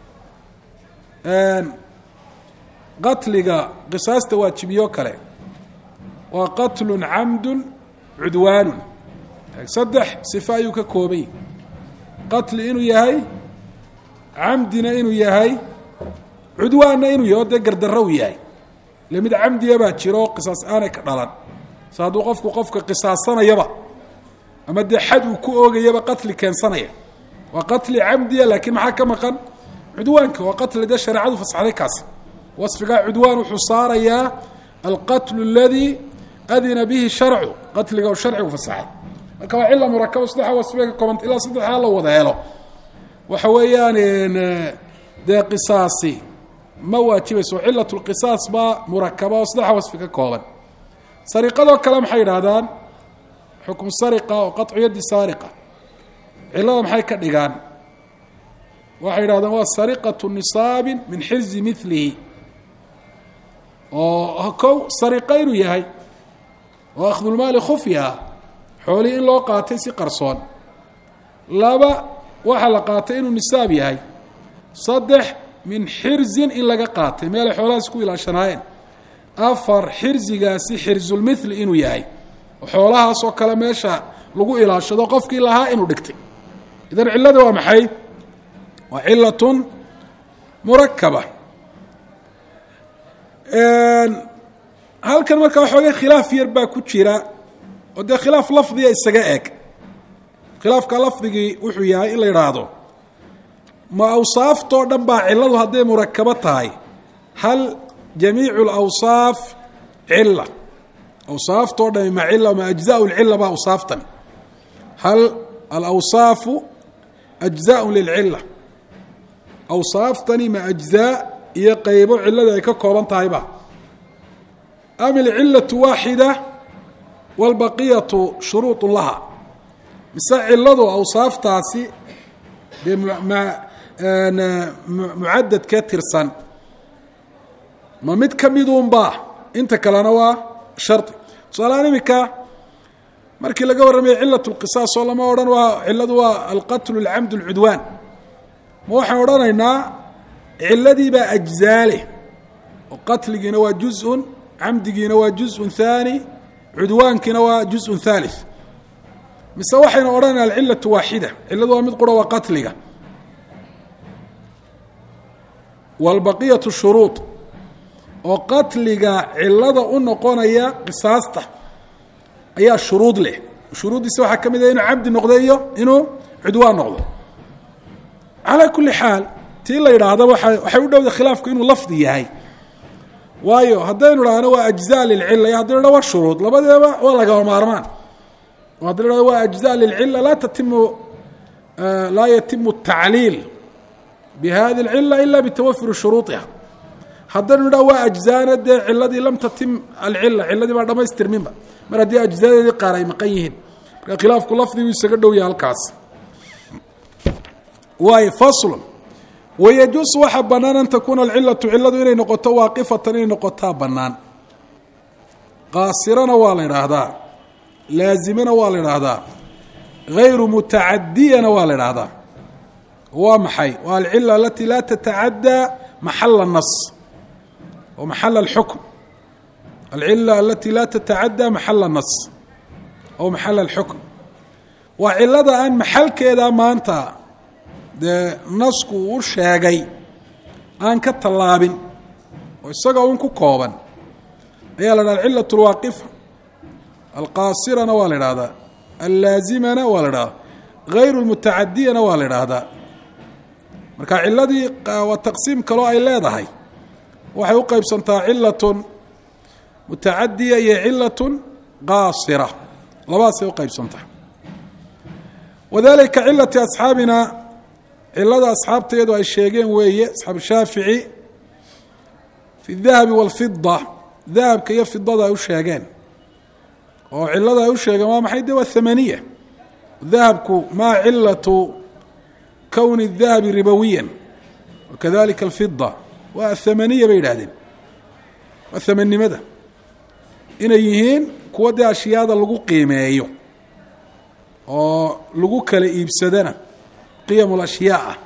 qatliga qisaasta waajibiyo kale waa qatlun camdun cudwaanun saddex sifa ayuu ka koobay qatli inuu yahay camdina inuu yahay cudwaanna inuu yahay oo dee gardarro u yahay ile mid camdiya baa jiro oo qisaas aanay ka dhalan se hadduu qofku qofka qisaasanayaba ama dee xad uu ku oogayaba qatli keensanaya waa qatli camdiya laakiin maxaa ka maqan cudwaanka waa qatli dee shareecadu fasaxday kaasi wasfigaa cudwaan wuxuu saarayaa alqatlu aladii adina bihi sharcu qatliga u sharcigu fasaxay marka waa cila murakaba saddexa wasfiga ka koobanta ilaa saddexdaa la wada helo waxa weeyaan dee qisaasi ma waajibayso cilat lqisaas baa murakaba oo saddexa wasfi ka kooban sariqadoo kale maxay yidhaahdaan xukmu sariqa oo qaطcu yaddi saariqa cilada maxay ka dhigaan waxay yidhahdaan waa sariqatu nisaabin min xirzi milihi oo kow sariqa inuu yahay oo akhdulmaali khufyaha xoolihii in loo qaatay si qarsoon laba waxaa la qaatay inuu nisaab yahay saddex min xirzin in laga qaatay meelay xoolahaas ku ilaashanaayeen afar xirzigaasi xirzulmithli inuu yahay oo xoolahaasoo kale meesha lagu ilaashado qofkii lahaa inuu dhigtay idan cillada waa maxay waa cilatun murakaba halkan markaa waxoogay khilaaf yar baa ku jira oo dee khilaaf lafdiga isaga eg khilaafka lafdigii wuxuu yahay in la yidhaahdo ma awsaaftoo dhan baa cilladu hadday murakabo tahay hal jamiicu alawsaaf cila awsaaftoo dhami ma cila ma ajzaau lcila baa awsaaftan hal alawsaafu ajzaau lilcila awsaaftani ma ajzaa iyo qeybo cilada ay ka kooban tahayba am ilcilatu waaxida wاlbaqiyatu shuruuط laha mise ciladu awsaaftaasi dee mucadadkee tirsan ma mid ka midunba inta kalena waa shardi tusaalahaan iminka markii laga warramaya cilaة اlqisaas oo lama odhan waa ciladu waa alqatlu اlcamd اlcudwaan ma waxaan odhanaynaa ciladiibaa ajzaale oo qatligiina waa juzءun camdigiina waa juzءun ثaanي cudwaankiina waa juzءun ثaalث mise waxaynu odhanayna alcilaةu waaxida ciladu waa mid qura waa qatliga wاlbaqiyaةu shuruuط oo qatliga cilada u noqonaya qisaasta ayaa shuruud leh shuruuddiisa waxaa ka mid ah inuu camdi noqdo iyo inuu cudwaan noqdo calaa kuli xaal tii la yidhaahda waxay u dhowda khilaafku inuu lafdi yahay waayo haddaynu idhaahno waa ajzaa lilcila iyo haddaynu idhahno waa shuruud labadeeba waa lagama maarmaan oo haddaynu idhahno waa ajzaa lilcila laa tatimu laa yatimu الtacliil bihadi اlcila ila bitawafuri shuruuطiha haddaynu idhahno waa ajzaana dee ciladii lam tatim alcila ciladii baa dhamaystirminba mar haddii ajzaadeedii qaar ay maqan yihiin marka khilaafku lafdigu isaga dhow yahay halkaas waayo faslu wayajuusu waxaa bannaan an takuuna alcilatu ciladu inay noqoto waaqifatan inay noqotaa bannaan qaasirana waa la idhaahdaa laazimana waa la idhaahdaa gayru mutacadiyana waa la idhaahdaa waa maxay waa alcila alati laa tatacaddaa maxala الnas o maxala اlxukm alcila alati laa tatacaddaa maxala الnas aw maxala اlxukm waa cilada aan maxalkeeda maanta dee nasku uu sheegay aan ka tallaabin oo isagoo un ku kooban ayaa la dhaha alcilaة اlwaaqifa alqaasirana waa la idhahdaa allaazimana waa la idhahdaa gayru اlmutacadiyana waa la idhaahdaa marka ciladii waa taqsiim kaloo ay leedahay waxay u qeybsantaa cilatun mutacadiya iyo cilatun qaasira labadaasay u qeybsantaa wadalika cilati asxaabina cilada asxaabtayadu ay sheegeen weeye asxaabu shaafici fi dahabi wاlfida dahabka iyo fidada ay u sheegeen oo cilada ay u sheegeen waa maxay de waa thamaniya dahabku maa cilatu kowni الdahabi ribawiya wakadalika alfida waa athamaniya bay yidhahdeen waa thamannimada inay yihiin kuwa dee ashyaada lagu qiimeeyo oo lagu kala iibsadana qiyam اlashyaa ah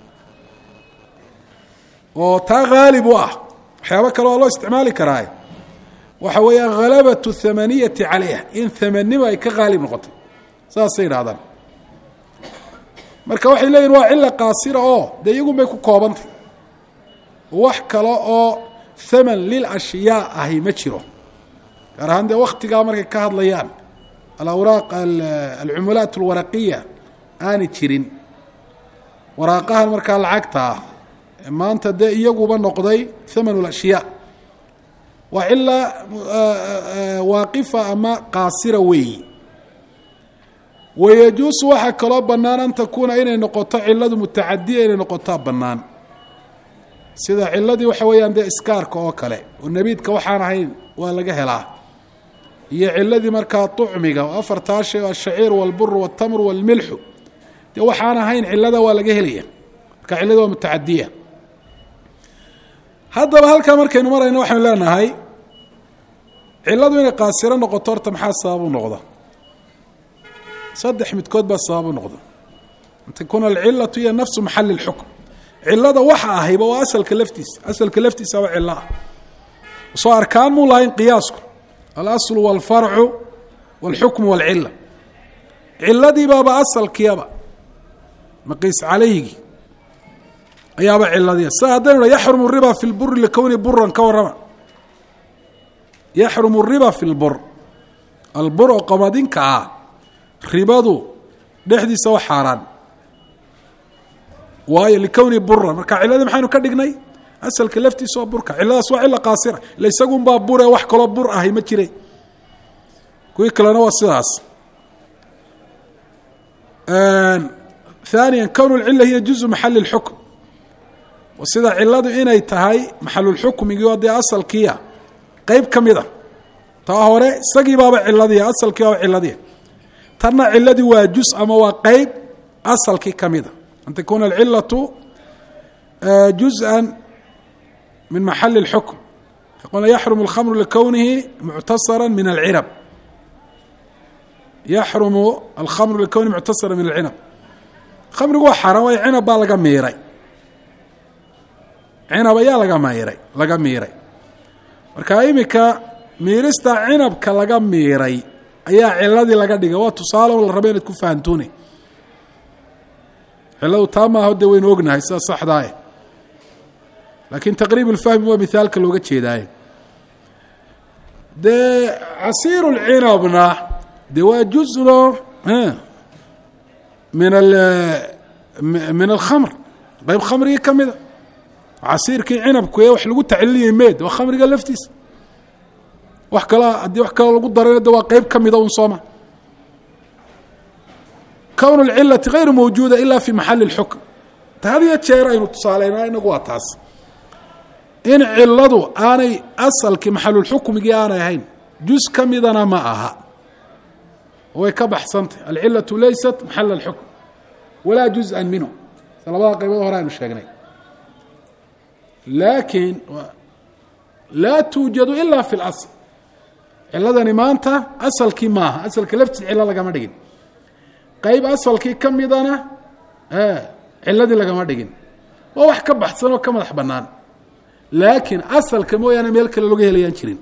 oo taa haalib u ah waxyaabo kale oo loo isticmaali karaa waxa weeyaan halabaة الthamaniyati calayha in thamanima ay ka haalib noqotay saasay yidhahdaan marka waxay leeyihin waa cila qaasira oo dee iyagun bay ku koobantay wax kale oo thaman lilashyaa ahi ma jiro gaar ahaan dee waktigaa markay ka hadlayaan alawraaq alcumulaat اlwaraqiya aanay jirin waraaqahan markaa lacagta ah maanta dee iyaguba noqday thaman اlashyaa waa cila waaqifa ama qaasira weeyi wayajuusu waxaa kaloo bannaan an takuuna inay noqoto ciladu mutacadiya inay noqotaa bannaan sida ciladii waxa weeyaan dee iskaarka oo kale oo nebiidka waxaan ahayn waa laga helaa iyo ciladii markaa طucmiga oo afartaa shay ashaciir wاlbur wالtamr wاlmilxu dee waxaan ahayn cilada waa laga helaya marka cilada waa mutacadiya haddaba halkaa markaynu marayno waxaynu leenahay ciladu inay qaasiro noqoto horta maxaa sabab u noqda saddex midkood baa sabab u noqda an takuuna alcilatu hiya nafsu maxali اlxukm cilada waxa ahayba waa asalka laftiisa asalka laftiisa waa cilo ah soo arkaan muu lahayn qiyaasku alaslu wاlfarcu wاlxukmu wاlcila ciladii baaba asalkiyaba maqiis calayhigi ayaaba ciladiya sa haddaynu ha yaxrumu الriba fi اlburi likowni buran ka warrama yaxrumu الriba fi اlbur albur oo qamadinka ah ribadu dhexdiisa waa xaaraan waayo likowni buran marka ciladii maxaynu ka dhignay asalka laftiisa waa burka ciladaas waa cila qaasira ila isagun baa bure wax kaloo bur ahay ma jire kuwii kalena waa sidaas ثaaniya kown اlcila hiya juزu maxali اlxukm sida ciladu inay tahay maxalulxukmigii oo dee asalkiia qeyb ka mida taa hore isagii baaba ciladiya asalkii baaba ciladiya tanna ciladii waa juz ama waa qeyb asalkii ka mida an takuuna alcilatu juzءa min maxali اlxukm yaquluna yaxrumu اlkhamru likownihi muctasara min alcinab yaxrumu alkhamru likownihi muctasara min alcinab khamrigu waa xaaraan waayo cinab baa laga miiray cinab ayaa laga miiray laga miiray marka imika miirista cinabka laga miiray ayaa ciladii laga dhigay waa tusaale la raba inaad ku fahantuune ciladu taa maaha de waynu ognahay sida saxdaaye laakiin taqriib ulfahmi waa mihaalka looga jeedaaye dee casiiru lcinabna de waa juzno min min alkhamr qayb khamrigii ka mida casiirkii cinabku ee wax lagu tacliiliyay meed waa khamriga laftiisa wax kala haddii wax kale lagu darayna de waa qeyb ka mida un sooma kown اlcilati غayr mawjuuda ila fi maxali اlxukm ta hadiyo jeer aynu tusaaleynaa inagu waa taas in ciladu aanay asalkii maxalulxukmigii aanay ahayn juz ka midana ma aha way ka baxsantay alcilatu laysat maxal اlxukm walaa juzءa minhu labada qaybood hore aynu sheegnay laakiin laa tuujadu ila fi اlasl ciladani maanta asalkii maaha asalka laftiis cilo lagama dhigin qayb asalkii ka midana ciladii lagama dhigin waa wax ka baxsan oo ka madax banaan laakiin asalka mooyaane meel kale laga helayaan jirin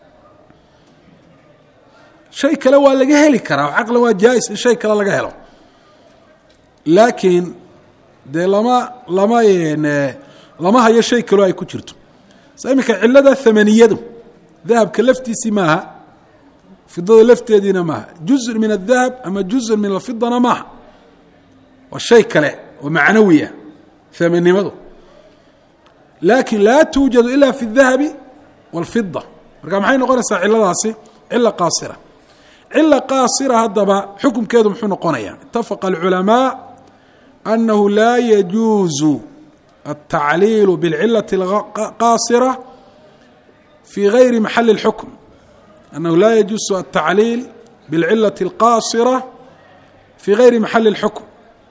shay kale waa laga heli karaa caqlan waa jaa-is in shay kale laga helo laakiin dee lama lama lama hayo shay kaloo ay ku jirto sa iminka cilada thamaniyadu dahabka laftiisii maaha fidada lafteediina maaha juzء min الdahab ama juzء min alfidana maaha waa shay kale oo macnawiya thamannimadu laakin laa tuujadu ila fi الdahabi wاlfida marka maxay noqonaysaa ciladaasi cila qaasira cila qaasira haddaba xukumkeedu muxuu noqonaya itafaqa اlculamaa anahu laa yajuuzu الtacliil bاlcilaة الqaasira في غyr محل الحكم أنه لا يجuز التعليل بالعلة القاaصرة في غyri محل الحكم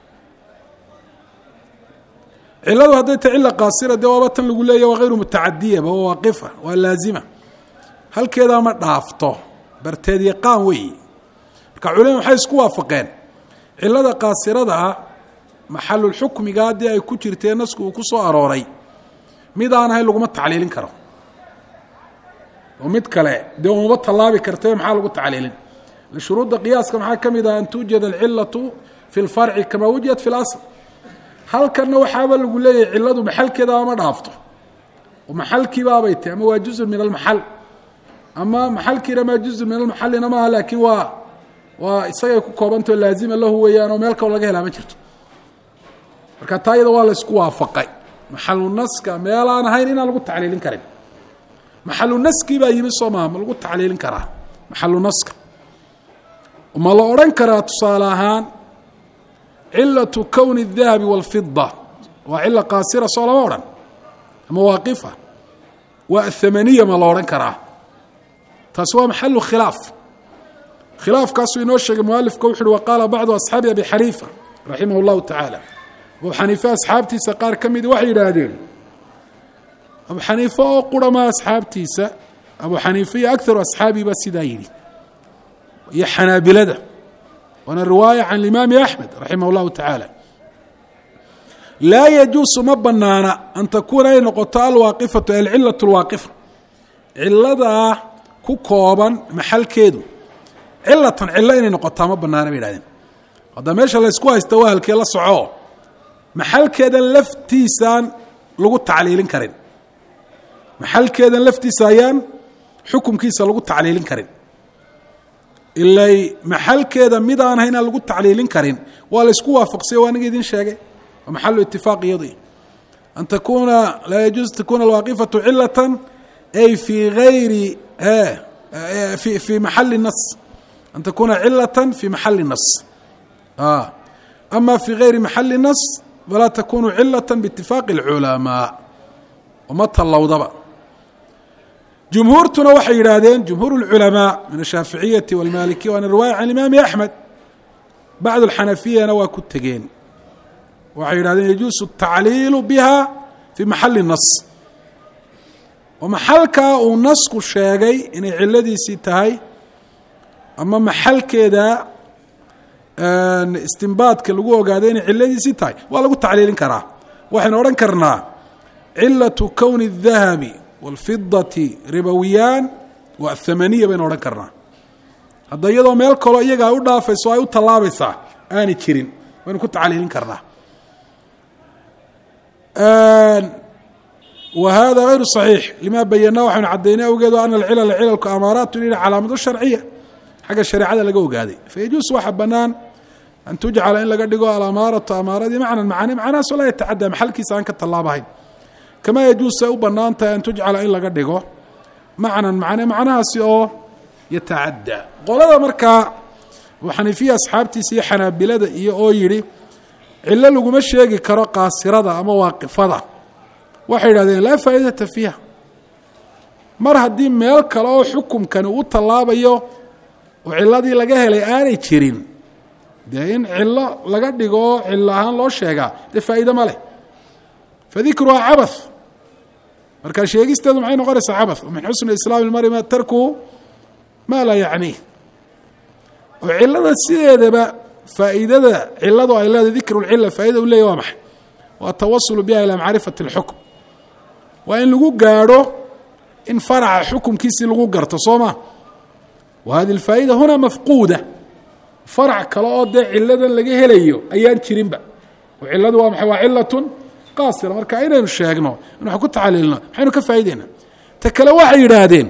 ciladu hadday ta cila qاaصرة de waaba tan lagu leeya waa غayru متacadiya waa waaqiفة waa laazima halkeedaa ma dhaafto barteed yaqaan weyi marka culamadu waxay isku waafaqeen cilada qaasirada ah maxalulxukmiga haddii ay ku jirtee nasku uu ku soo arooray mid aan ahayn laguma tacliilin karo oo mid kale dee umaba tallaabi kartay maxaa lagu tacliilin shuruudda qiyaaska maxaa ka mid ah an tuujad alcilatu fi lfarci kamaa wujiyat fi اlasl halkanna waxaaba lagu leeyahay ciladu maxalkeedaaba ma dhaafto oo maxalkiibaabay tahy ama waa juzun min almaxal ama maxalkiina maa juzun min almaxalina maaha laakiin waa waa isagay ku koobantao laazima lahu weeyaan oo meel kaloo laga helaa ma jirto marka taa iyada waa la isku waafaqay maxalu naska meel aan ahayn inaan lagu tacliilin karin maxalu naskii baa yimi soo maha ma lagu tacliilin karaa maxalu naska ma la odhan karaa tusaale ahaan cilatu kowni الdahabi wاlfida waa cila qaasira soo lama odhan ama waaqifa waa athamaniya ma la odhan karaa taasi waa maxalu khilaaf khilaafkaasuu inoo sheegay mualifka wuxu uhi waqaala bacdu asxaabi abi xaniifa raximah اllahu tacaala abu xaniife asxaabtiisa qaar ka midi waxay yidhaahdeen abu xaniife oo qurama asxaabtiisa abu xaniife iyo agaru asxaabiba sidaa yidhi iyo xanaabilada waana riwaaya can imaami axmed raximah اllahu tacaala laa yajuusu ma banaana an takuuna ay noqoto alwaaqifatu alcilaة اlwaaqifa ciladaa ku kooban maxalkeedu cilatan cilo inay noqotaa ma banaana bay yihahdeen hadda meesha la ysku haysta waa halkee la soco maxalkeedan laftiisaan lagu tacliilin karin maxalkeedan laftiisa ayaan xukumkiisa lagu tacliilin karin ilay maxalkeeda mid aan haynaan lagu tacliilin karin waa la isku waafaqsay waa aniga idin sheegay waa maxalu itifaaq iyadii an takuna laa yajuuz takuna alwaaqifatu cilatan ay fii gayri fi fii maxali nas an takuna cilatan fii maxali nas ama fii gayri maxali nas walaa takunu cilata biitifaaqi اlculamaa uma tallowdaba jumhuurtuna waxay yidhaahdeen jumhuur اlculamaa min ashaaficiyati wاlmalikiya waana riwaaya can imaami axmed bacd اlxanafiyana waa ku tegeen waxay yidhahdeen yajuusu الtacliilu biha fii maxali nas oo maxalkaa uu nasku sheegay inay ciladiisii tahay ama maxalkeeda istinbaadka lagu ogaaday inay ciladiisii tahay waa lagu tacliilin karaa waxaynu odhan karnaa cilaةu kowni الdahabi wاlfidati ribawiyaan waa athamaniya baynu odhan karnaa hadda iyadoo meel kaloo iyaga ay u dhaafayso ay u tallaabaysaa aanay jirin waynu ku tacliilin karnaa wa hada غayru صaxiix lima bayanaa waxaynu caddaynay awgeedo ana alcilala cilalku amaaraatu ina calaamado sharciya xagga shareecada laga ogaaday fayajuus waxa banaan an tujcala in laga dhigo alamaaratu amaaradii macnan macani macnahaasoo laa yatacaddaa maxalkiisa aan ka tallaabahayn kamaa yajuus ay u bannaan tahay an tujcala in laga dhigo macnan macne macnahaasi oo yatacaddaa qolada markaa abu xaniifiya asxaabtiisa iyo xanaabilada iyo oo yidhi cillo laguma sheegi karo qaasirada ama waaqifada waxay yidhahdeen laa faa'idata fiiha mar haddii meel kale oo xukumkani u tallaabayo oo cilladii laga helay aanay jirin dee in cillo laga dhigo oo cillo ahaan loo sheegaa dee faa'iide ma leh fadikruhaa cabath markaa sheegisteedu maxay noqonaysaa cabath min xusni islaami ilmari ma tarkuhu maa laa yacniih oo cillada sideedaba faa'iidada cilladu ay leedahay dikru lcilla faa'ida u leeyahy waa maxay waa atawasulu biha ilaa macrifati اlxukm waa in lagu gaadho in faraca xukumkiisii lagu garto soo ma wa hadi اlfaa'ida huna mafquuda farac kale oo dee cilladan laga helayo ayaan jirinba oo cilladu waa maxay waa cilatun qaasira marka inaynu sheegno in wax ku tacaliilno maxaynu ka faa'ideynaa ta kale waxay yidhaahdeen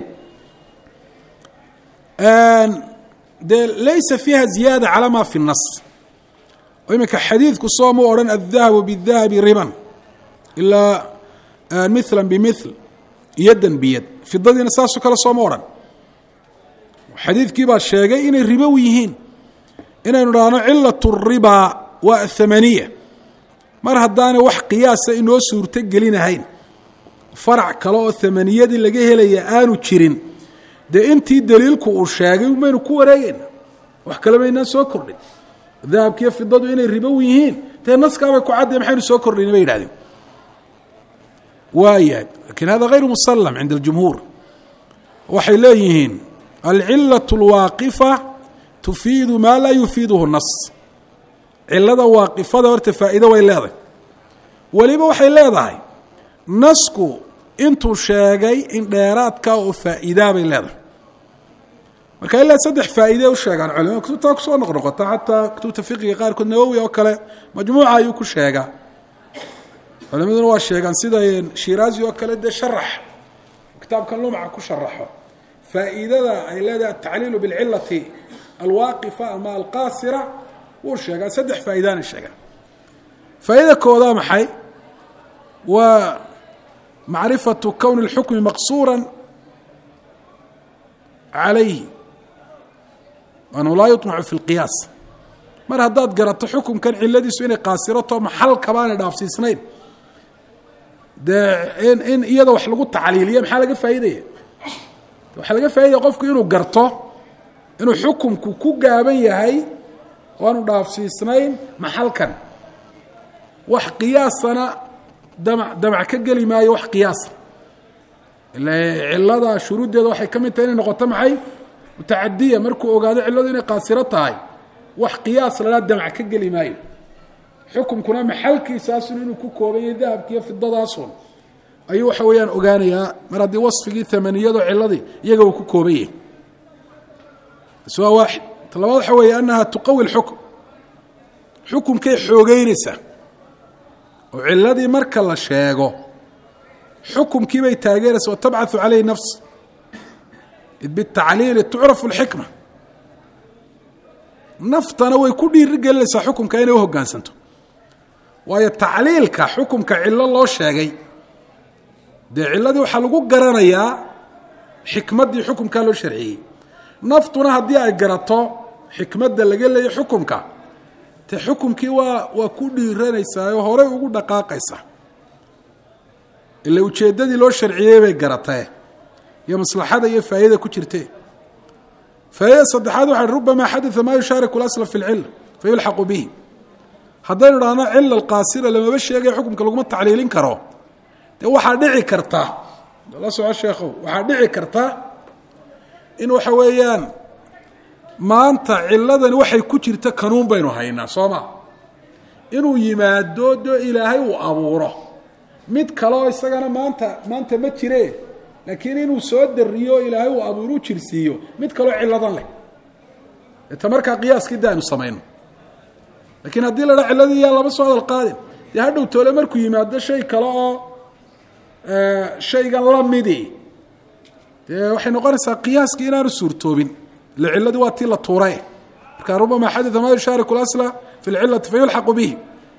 dee laysa fiiha ziyaada calaa ma fi الnas oo iminka xadiidku soo mu odhan الdahabu bالdahabi riban ilaa mila bimil yadan biyad fidadiina saasoo kale sooma odhan xadiidkii baa sheegay inay ribow yihiin inaynu dhahno cilaة الribaa waa athamaniya mar haddaanay wax qiyaasa inoo suurto gelinahayn farac kale oo thamaniyadii laga helaya aanu jirin dee intii daliilku uu sheegay maynu ku wareegayna wax kale maynaan soo kordhin dahabkiiyo fidadu inay ribow yihiin dee naskaabay ku cadday maxaynu soo kordhayna bay yidhahdeen waayahay lakin hada غayru musalam cinda اljumhuur waxay leeyihiin alcilaة اlwaaqifa tufiidu maa laa yufiiduhu nas cilada waaqifada horta faa'iido way leedahay weliba waxay leedahay nasku intuu sheegay in dheeraadka oo faa'iidaa bay leedahay marka ilaa saddex faa'iide u sheegaan culimada kutubtaa ku soo noqnoqota xataa kutubta fiqiga qaarkood nawowi oo kale majmuuca ayuu ku sheegaa culimaduna waa sheegaan sida shiraazi oo kale dee sharax kitaabka lumca ku sharaxo faa'iidada ay leedahay atacliilu bilcilati alwaaqifa ama alqaasira wuu sheegaa saddex faa'idaana sheegaan faa'ida koodaa maxay waa macrifatu kowni اlxukmi maqsuura calayhi anhu laa yuطmacu fi اlqiyaas mar haddaad garato xukumkan ciladiisu inay qaasirato maxal kabaanay dhaafsiisnayn dee in in iyada wax lagu tacliiliya maxaa laga faa'iidaya waxaa laga faaidaya qofku inuu garto inuu xukumku ku gaaban yahay oo aanu dhaafsiisnayn maxalkan wax qiyaasana damac damac ka geli maayo wax qiyaasa ila cilada shuruuddeeda waxay ka mid tahay inay noqoto maxay mutacadiya markuu ogaado cilladu inay qaasiro tahay wax qiyaas lala damac ka geli maayo xukumkuna maxalkiisaasun inuu ku kooban yahay dahabkiiyo fidadaasun ayuu waxa weeyaan ogaanayaa mar haddii wasfigii amaniyado ciladii iyaga uu ku kooban yahay waa waaxid talabaad waxa weeye annaha tuqawi اlxukm xukumkay xoogeynaysaa oo ciladii marka la sheego xukumkii bay taageeraysa watabcaثu calayhi nafs id bitacliili tucrafu اlxikma naftana way ku dhiiri gelinaysaa xukumka inay u hoggaansanto waayo tacliilka xukumka cilo loo sheegay dee ciladii waxaa lagu garanayaa xikmaddii xukumkaa loo sharciyey naftuna haddii ay garato xikmadda laga leeyay xukumka te xukumkii waa waa ku dhiiranaysaa oo horey ugu dhaqaaqaysaa ila ujeeddadii loo sharciyey bay garatee iyo maslaxada iyo faa'idada ku jirtee faa'idada saddexaad waxaa rubamaa xadaa maa yushaariku اlasla fi اlcila fayulxaqu bihi haddaynu dhahno cila alqaasira lamaba sheegaya xukumka laguma tacliilin karo dee waxaa dhici karta la soco sheekhow waxaa dhici karta in waxa weeyaan maanta ciladani waxay ku jirta kanuun baynu haynaa soo ma inuu yimaado doo ilaahay uu abuuro mid kaleo isagana maanta maanta ma jire laakiin inuu soo dariyo ilaahay uu abuuro u jirsiiyo mid kaleo ciladan leh eta markaa qiyaaskii da aynu samayno laakiin haddii la dhaa ciladii yaa laba soo hadal qaadin dee hadhow toole markuu yimaado shay kale oo shaygan la midi dee waxay noqonaysaa qiyaaskii inaanu suurtoobin ila ciladii waa tii la tuuray marka rubama xadaa maa yushaariku اlasla fi اlcilati fayulxaqu bihi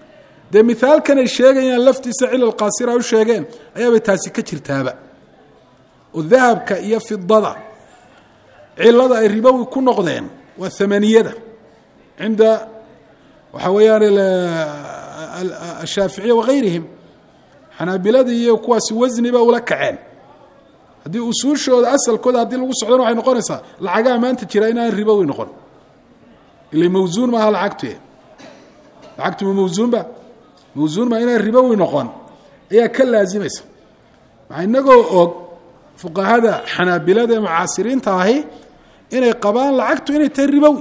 dee mithaalkan ay sheegayaan laftiisa cilal qaasira u sheegeen ayaabay taasi ka jirtaaba oo dahabka iyo fidada cilada ay ribowi ku noqdeen waa thamaniyada cinda waxaa weeyaan ashaaficiya wagayrihim xanaabilada iyo kuwaasi wasniba ula kaceen haddii usuushooda asalkooda haddii lagu socdana waxay noqonaysaa lacagaha maanta jira inaan ribowi noqon ila mawsuun maaha lacagtu lacagtu ma mawsuunba mawsuun maa inaan ribowi noqon ayaa ka laazimaysa maxaa inagoo og fuqahada xanaabilada ee mucaasiriinta ahi inay qabaan lacagtu inay tahay ribowi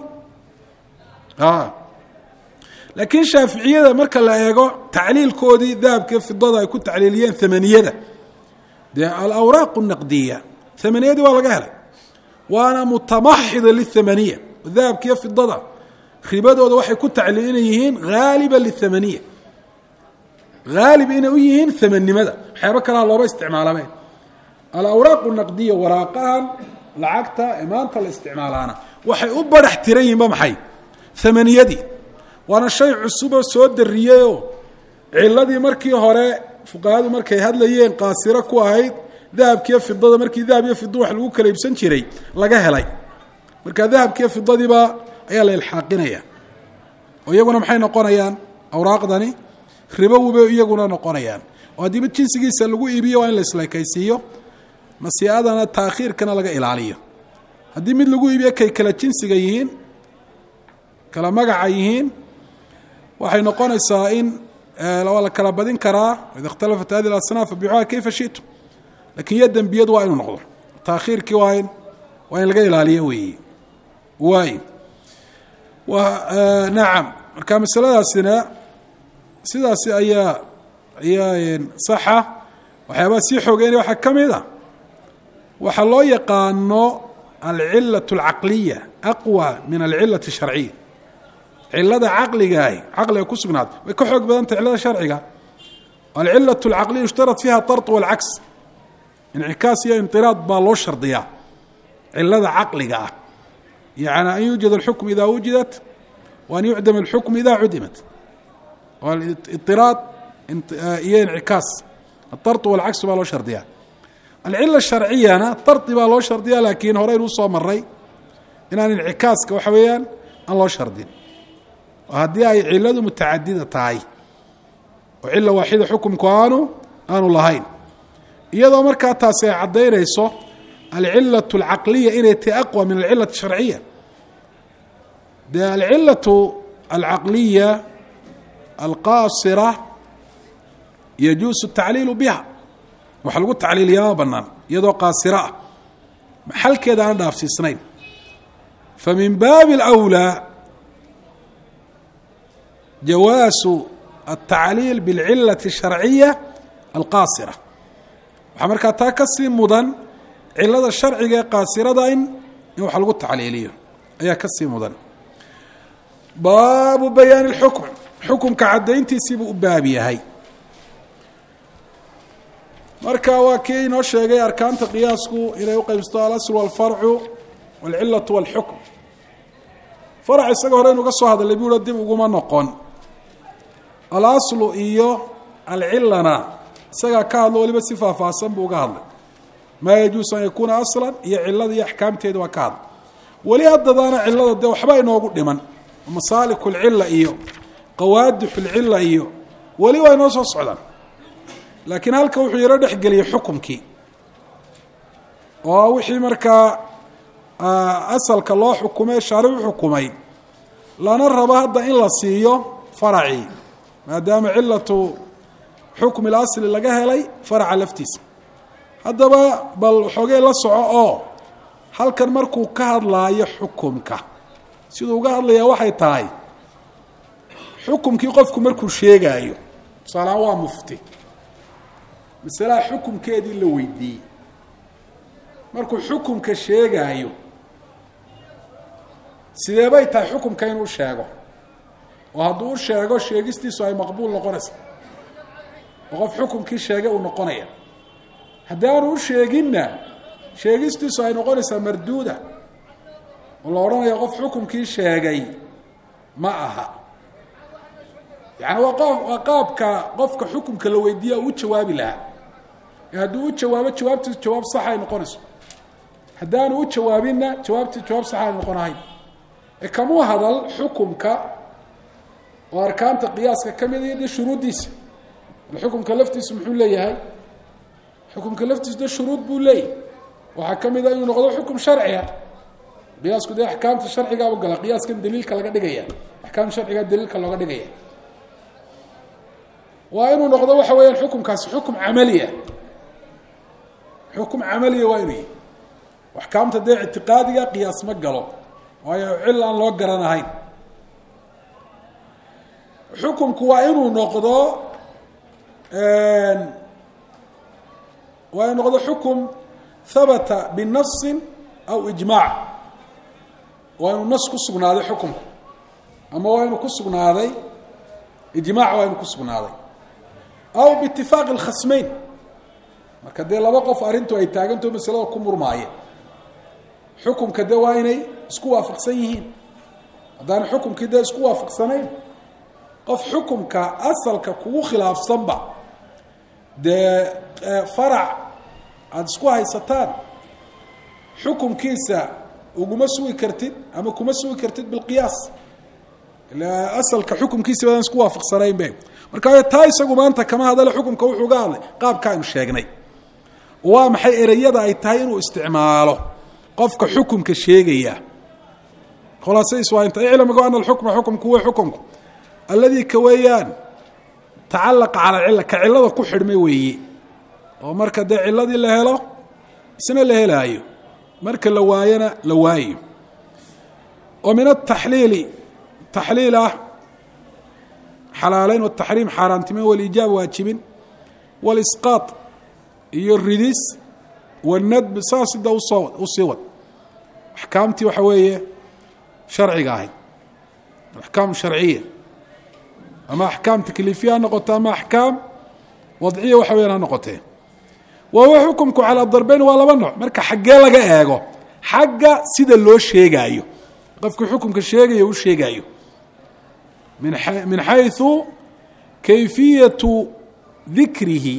laakiin shaaficiyada marka la eego tacliilkoodii dahabka fidada ay ku tacliiliyeen thamaniyada dee alawraaq الnaqdiya thamaniyadii waa laga helay waana mutamaxida lithamaniya dahabkiiyo fidada ribadooda waxay ku tacliil inay yihiin haaliba lithamaniya haalib inay u yihiin thamannimada waxyaaba kalaha looba isticmaalameen alawraaq الnaqdiya waraaqahan lacagta ee maanta la isticmaalaana waxay u barax tiran yihiin ba maxay thamaniyadii waana shay cusuboo soo dariyeyoo ciladii markii hore fuqahadu markay hadlayeen qaasiro ku ahayd dahabkiiyo fidada markii dahab iyo fida wax lagu kala iibsan jiray laga helay marka dahabkiiyo fidadiiba ayaa la ilxaaqinaya oo iyaguna maxay noqonayaan awraaqdani ribowi bay iyaguna noqonayaan oo haddiiba jinsigiisa lagu iibiyo waa in la isleekaysiiyo nasiiadana taakhiirkana laga ilaaliyo haddii mid lagu iibiyo kay kala jinsiga yihiin kala magaca yihiin waxay noqonaysaa in waa la kala badin karaa ida اkhtalafat hadi اasnaaf fabicuha kayfa shiئtum lakin iyo dembiyadu waa inuu noqdo taakhiirkii waa in waa in laga ilaaliyo weeyi waay nacam marka masaladaasina sidaasi ayaa ayaa saxa waxyaabaha sii xoogeynaya waxaa ka mid a waxaa loo yaqaano alcilaة اlcaqliya aqwى min alcilaة الsharciya cilada caqligaahi caqliga ku sugnaad way ka xoog badanta cilada sharciga alcilaة اlcaqliya yushtarad fiiha طard wاlcaks incikaas iyo inطiraad baa loo shardiyaa cilada caqliga ah yani an yuujad اlxukm ida wujidat wa an yucdam اlxukm ida cudimat iطiraad iyo incikaas aطard wاlcaks baa loo shardiyaa alcila sharciyana dardi baa loo shardiyaa laakiin horeynu usoo maray inaan incikaaska waxa weeyaan aan loo shardin haddii ay ciladu mutacadida tahay oo cila waaxida xukumku aanu aanu lahayn iyadoo markaa taasi ay caddaynayso alcilaة اlcaqliya inay tahay aqwى min alcilaة الsharciya dee alcilaة alcaqliya alqaasira yajuusu الtacliilu biha waxa lagu tacliiliyaa banaan iyadoo qaasiro ah maxalkeeda aan dhaafsiisnayn famin baabi اlأwlى jawaasu الtacliil bاlcilaة الsharciya alqaasira waxaa markaa taa ka sii mudan cilada sharciga ee qaasirada in in wax lagu tacliiliyo ayaa ka sii mudan baabu bayaani اxukm xukumka caddayntiisiibuu u baab yahay marka waa kii inoo sheegay arkaanta qiyaasku inay uqaybsato alasl wاlfarcu wاlcilaة wاlxukm farac isaga hore inuga soo hadalay buuha dib uguma noqon alaslu iyo alcilana isagaa ka hadlo waliba si faahfaahsan buu uga hadlay maa yajuusu an yakuuna aslan iyo cilada iyo axkaamteeda waa ka hadlay weli haddadaana cilada dee waxba inoogu dhiman masaaliku اlcila iyo qawaadix اlcila iyo weli waa inoo soo socdaan laakiin halka wuxuu yaro dhexgeliyey xukumkii oo wixii markaa asalka loo xukumay shaaricu xukumay lana rabo hadda in la siiyo faracii maadaama cilatu xukmi اlasli laga helay faraca laftiisa haddaba bal xoogee la soco oo halkan markuu ka hadlaayo xukumka siduu uga hadlayaa waxay tahay xukumkii qofku markuu sheegaayo tusaalahaan waa mufti masalaha xukumkeedii la weydiiyey markuu xukumka sheegaayo sidee bay tahay xukumka inuu sheego oo hadduu u sheego sheegistiisu ay maqbuul noqonaysa oo qof xukumkii sheegay uu noqonaya haddii aanu u sheeginna sheegistiisu ay noqonaysaa marduuda oo la odhanaya qof xukumkii sheegay ma aha yani waa qof waa qaabka qofka xukunka la weydiiya uu jawaabi lahaa hadduu u jawaabo jawaabtiisu jawaab sax ay noqonayso haddaanu u jawaabinna jawaabtii jawaab sax ay noqonahayn ee kamuu hadal xukumka oo arkaanta qiyaaska ka mid iyo shuruuddiisa xukumka laftiisu muxuu leeyahay xukumka laftiisu de shuruud buu leeyahay waxaa ka mid a inuu noqdo xukum sharciga qiyaasku dee axkaamta sharcigaa u gala qiyaaskan daliilka laga dhigaya axkaam sharcigaa daliilka looga dhigaya waa inuu noqdo waxa weeyaan xukumkaasi xukum camaliya xukum camaliya waa inuu yahay axkaamta dee ictiqaadiga qiyaas ma galo waayo cil aan loo garanahayn xukumku waa inuu noqdo waa inuu noqdo xukum habata binafsin aw ijmaac waa inuu nas ku sugnaaday xukumku ama waa inuu ku sugnaaday ijmaac waa inuu ku sugnaaday aw biitifaaqi alkhasmeyn marka dee laba qof arrintu ay taagantaho masalada ku murmaayeen xukumka dee waa inay isku waafaqsan yihiin haddaana xukumkii dee isku waafaqsanayn qof xukumka asalka kugu khilaafsanba dee farac aada isku haysataan xukumkiisa uguma sugi kartid ama kuma sugi kartid bilqiyaas ilaa asalka xukumkiisa baadaan isku waafaqsanayn be marka taa isagu maanta kama hadale xukumka wuxuu ga hadlay qaabka aynu sheegnay waa maxay ereyada ay tahay inuu isticmaalo qofka xukumka sheegaya khulaasadiis waa inta iclamigu ana alxukma xukumku huwa xukumku alladii ka weeyaan tacalaqa cala cilla ka cillada ku xidhmay weeye oo marka dee cilladii la helo isna la helaayo marka la waayana la waayo oo min ataxliili taxliil ah xalaaleyn wataxriim xaaraantimeyn waliijaab waajibin walisqaad iyo ridis wanadb saas sida usoo usii wad axkaamtii waxa weeye sharciga ahayd axkaam sharciya ama axkaam takliifiya ha noqoto ama axkaam wadciya waxa weyaan ha noqotee wa huwa xukumku calaa darbeyn waa laba nooc marka xaggee laga eego xagga sida loo sheegaayo qofku xukumka sheegayo u sheegaayo min min xayثu kayfiyatu dikrihi